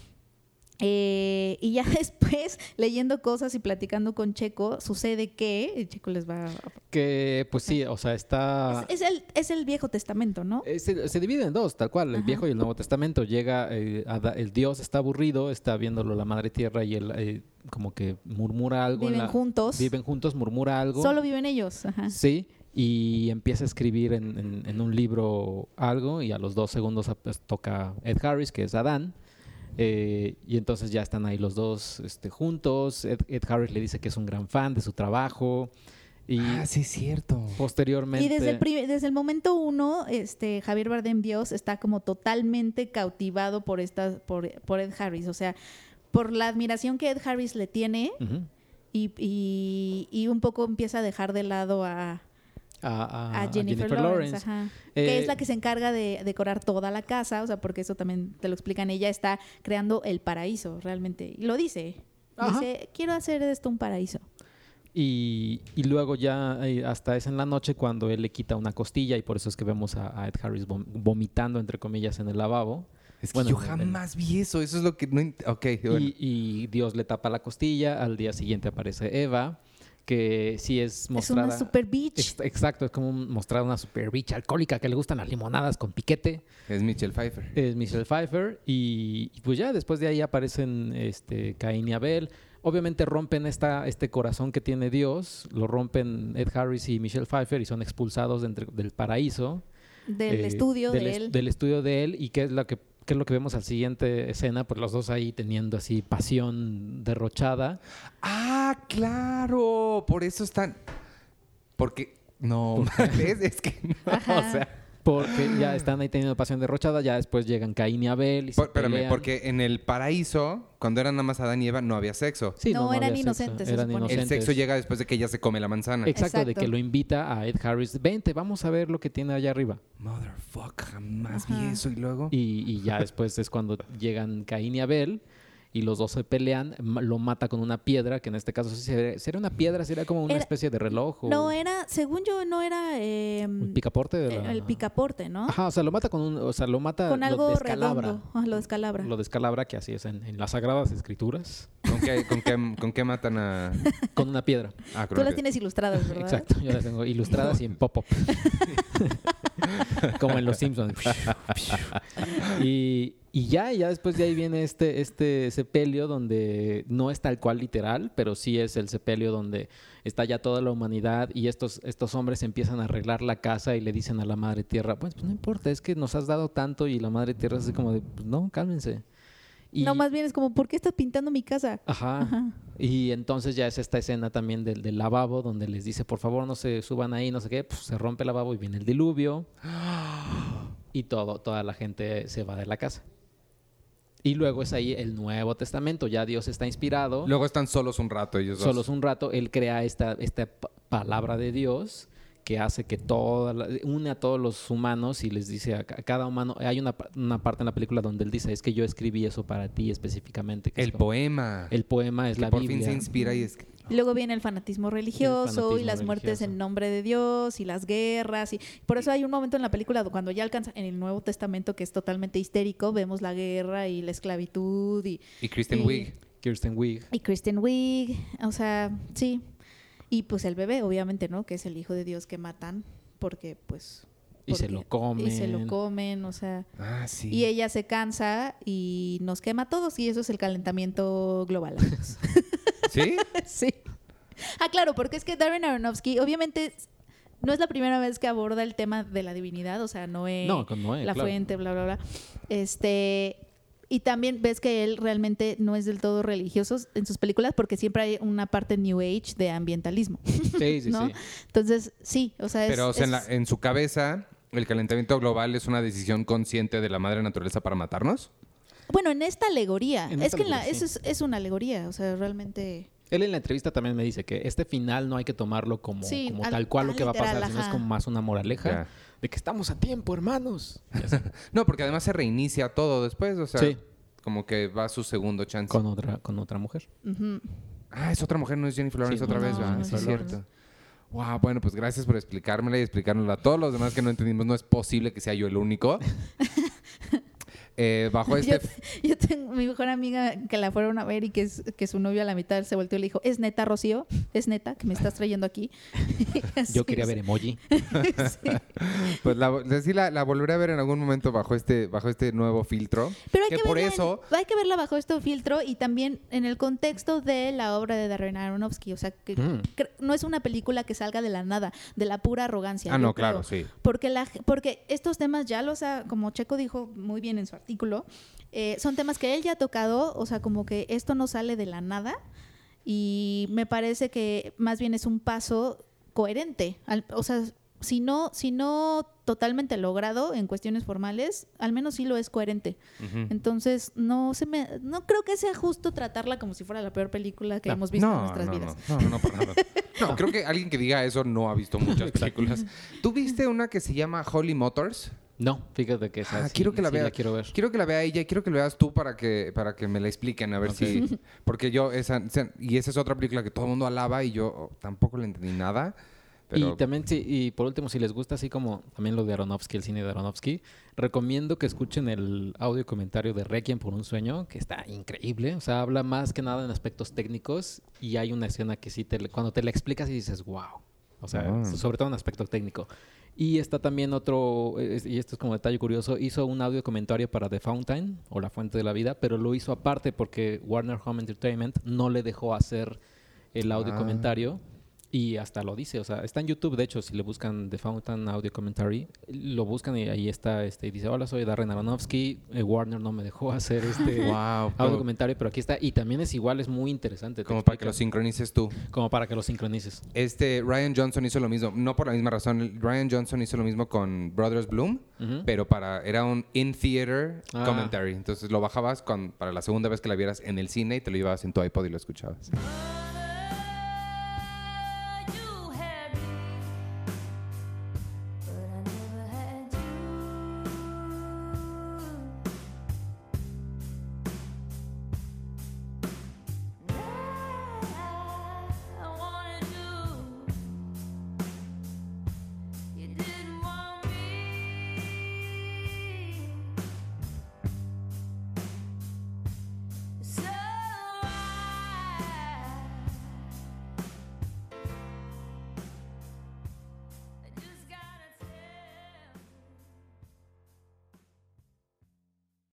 Eh, y ya después, leyendo cosas y platicando con Checo, sucede que el Checo les va... a- que pues sí, o sea, está... Es, es el, es el Viejo Testamento, ¿no? Eh, Se, se divide en dos, tal cual, el Ajá. Viejo y el Nuevo Testamento. Llega, eh, a da- el Dios está aburrido, está viéndolo la Madre Tierra y él eh, como que murmura algo. en Viven la- juntos. Viven juntos, murmura algo. Solo viven ellos. Ajá. Sí, y empieza a escribir en, en- en un libro algo y a los dos segundos pues, toca Ed Harris, que es Adán. eh, y entonces ya están ahí los dos este, juntos. Ed, Ed Harris le dice que es un gran fan de su trabajo. Y Ah, sí es cierto. posteriormente... Y desde el, pri- desde el momento uno, este, Javier Bardem Dios está como totalmente cautivado por, esta, por, por Ed Harris. O sea, por la admiración que Ed Harris le tiene Ujú. y, y, y un poco empieza a dejar de lado a, a, a- a a Jennifer, Lawrence, ajá. Eh, que es la que se encarga de decorar toda la casa, o sea, porque eso también te lo explican, ella está creando el paraíso, realmente, y lo dice, Ajá. dice, quiero hacer de esto un paraíso. Y, y luego ya eh, hasta es en la noche cuando él le quita una costilla y por eso es que vemos a, a Ed Harris vom- vomitando, entre comillas, en el lavabo. Es que Bueno, yo en- jamás vi eso. Eso es lo que no... ent- Ok, bueno. Y, y Dios le tapa la costilla. Al día siguiente aparece Eva, que sí es mostrada... Es una super bitch. Ex- Exacto, es como un- mostrar una super bitch alcohólica que le gustan las limonadas con piquete. Es Michelle Pfeiffer. Es Michelle Pfeiffer. Y, y pues ya después de ahí aparecen este, Caín y Abel. Obviamente rompen esta, este corazón que tiene Dios, lo rompen Ed Harris y Michelle Pfeiffer y son expulsados de entre- del paraíso. del eh, estudio del de est- él. Del estudio de él. ¿Y qué es lo que, qué es lo que vemos al siguiente escena? Pues los dos ahí teniendo así pasión derrochada. Ah, claro. Por eso están... Porque... No, ¿ves? Es que no. Ajá. O sea... Porque ya están ahí teniendo pasión derrochada, ya después llegan Caín y Abel y se Por- espérame, pelean. porque en el paraíso, cuando eran nada más Adán y Eva, no había sexo. Sí, No, eran había sexo, inocentes, se eran supone. El inocentes. sexo llega después de que ella se come la manzana. Exacto, de Exacto. que lo invita a Ed Harris. Vente, vamos a ver lo que tiene allá arriba. Motherfuck, jamás Ajá. vi eso. Y luego... Y, y ya después es cuando llegan Caín y Abel. y los dos se pelean, ma- lo mata con una piedra, que en este caso sí sería, sería una piedra, sería como una Era- especie de reloj o No era, según yo, no era eh, un picaporte. De el, la- el picaporte, ¿no? Ajá, o sea, lo mata con un, o sea, lo mata, Con lo algo descalabra. redondo. Ah, lo descalabra. Lo descalabra, que así es en, en las Sagradas Escrituras, ¿Con qué, con qué, con qué matan a...? con una piedra. Ah, Tú creo las que- tienes ilustradas, ¿verdad? Exacto, yo las tengo ilustradas y en pop-up. Como en Los Simpsons. y, y ya, y ya después de ahí viene este, este sepelio donde no es tal cual literal, pero sí es el sepelio donde está ya toda la humanidad y estos, estos hombres empiezan a arreglar la casa y le dicen a la Madre Tierra, pues, pues no importa, es que nos has dado tanto, y la Madre Tierra es así como de, pues no, cálmense. Y, No, más bien es como, ¿por qué estás pintando mi casa? Ajá. Ajá. Y entonces ya es esta escena también del, del lavabo donde les dice, por favor, no se suban ahí, no sé qué. Pues se rompe el lavabo y viene el diluvio. Y todo, toda la gente se va de la casa. Y luego es ahí el Nuevo Testamento. Ya Dios está inspirado. Luego están solos un rato ellos dos. Solos un rato, Él crea esta, esta pa- palabra de Dios que hace que toda la- une a todos los humanos y les dice a, ca- a cada humano. Hay una, pa- una parte en la película donde Él dice, es que yo escribí eso para ti específicamente. que es El como- poema. El poema es que la por Biblia. fin se inspira y es... Y luego viene el fanatismo religioso fanatismo y las muertes religioso. en nombre de Dios y las guerras. Y por eso hay un momento en la película cuando ya alcanza en el Nuevo Testamento que es totalmente histérico. Vemos la guerra y la esclavitud y, Y Kristen Y- Wiig. Kirsten Wiig. y Kristen Wiig. O sea, sí. Y pues el bebé, obviamente, ¿no? Que es el hijo de Dios que matan porque pues... Y se porque- lo comen. Y se lo comen, o sea... Ah, sí. Y ella se cansa y nos quema a todos y eso es el calentamiento global. amigos. ¿Sí? Sí. Ah, claro, porque es que Darren Aronofsky, obviamente, no es la primera vez que aborda el tema de la divinidad, o sea, Noé, No, con Noé, la claro. fuente, bla, bla, bla. Este, y también ves que él realmente no es del todo religioso en sus películas porque siempre hay una parte New Age de ambientalismo, Sí, sí, ¿no? sí. Entonces, sí, o sea, es... Pero o sea, en, la- es- en su cabeza, el calentamiento global es una decisión consciente de la madre naturaleza para matarnos. Bueno, en esta alegoría, En es esta que en la, alegoría, eso es, es una alegoría, o sea, realmente... Él en la entrevista también me dice que este final no hay que tomarlo como, Sí, como al- tal cual lo tan que va a pasar, literal, sino es ajá. como más una moraleja Ya. de que estamos a tiempo, hermanos. Y así, No, porque además se reinicia todo después, o sea, Sí. como que va su segundo chance. con otra, con otra mujer. Ujú. Ah, es otra mujer, no es Jennifer Lawrence Sí, otra no, vez, ¿verdad? no, Sí, no es es cierto. Wow, bueno, pues gracias por explicármela y explicárnosla a todos los demás que no entendimos. No es posible que sea yo el único. Eh, bajo este... Yo, yo tengo mi mejor amiga que la fueron a ver y que, es, que su novio a la mitad se volteó y le dijo, ¿es neta, Rocío? ¿Es neta que me estás trayendo aquí? Así, Yo quería o sea, ver emoji. sí. Pues la, sí, la, la volveré a ver en algún momento bajo este, bajo este nuevo filtro. Pero hay que que, por verla en- eso... hay que verla bajo este filtro y también en el contexto de la obra de Darren Aronofsky. O sea, que Mm. cre- no es una película que salga de la nada, de la pura arrogancia. Ah, yo no, creo. claro, sí. Porque, la, porque estos temas ya los ha, como Checo dijo muy bien en su artículo, eh, son temas que él ya ha tocado, o sea, como que esto no sale de la nada y me parece que más bien es un paso coherente. Al- o sea, si no, si no totalmente logrado en cuestiones formales, al menos sí lo es coherente. Ujú. Entonces, no se me, no creo que sea justo tratarla como si fuera la peor película que No. hemos visto en No, nuestras no, vidas. no, no, no, para nada. No, creo que alguien que diga eso no ha visto muchas películas. ¿Tú viste una que se llama Holy Motors? No, fíjate que esa Ah, sí- quiero que la sí vea. quiero ver. Quiero que la vea ella y quiero que la veas tú para que, para que me la expliquen, a ver Ok. si... Porque yo, esa, esa- y esa es otra película que todo el mundo alaba y yo oh, tampoco le entendí nada. Pero Y también, sí, y por último, si les gusta así como también lo de Aronofsky, el cine de Aronofsky, recomiendo que escuchen el audio comentario de Requiem por un sueño, que está increíble. O sea, habla más que nada en aspectos técnicos y hay una escena que sí, te, cuando te la explicas y dices, wow. O sea, Ah. sobre todo en aspecto técnico. Y está también otro, es- y esto es como detalle curioso, hizo un audio comentario para The Fountain, o La Fuente de la Vida, pero lo hizo aparte porque Warner Home Entertainment no le dejó hacer el audio Ah. comentario. Y hasta lo dice, o sea, está en YouTube, de hecho, si le buscan The Fountain Audio Commentary, lo buscan y ahí está, este, y dice, hola, soy Darren Aronofsky, eh, Warner no me dejó hacer este wow, audio como, comentario, pero aquí está, y también es igual, es muy interesante. te como para que explica- lo sincronices tú. Como para que lo sincronices. Este, Ryan Johnson hizo lo mismo, no por la misma razón. Ryan Johnson hizo lo mismo con Brothers Bloom, Ujú. pero para era un in-theater Ah. commentary. Entonces lo bajabas con, para la segunda vez que la vieras en el cine y te lo llevabas en tu iPod y lo escuchabas.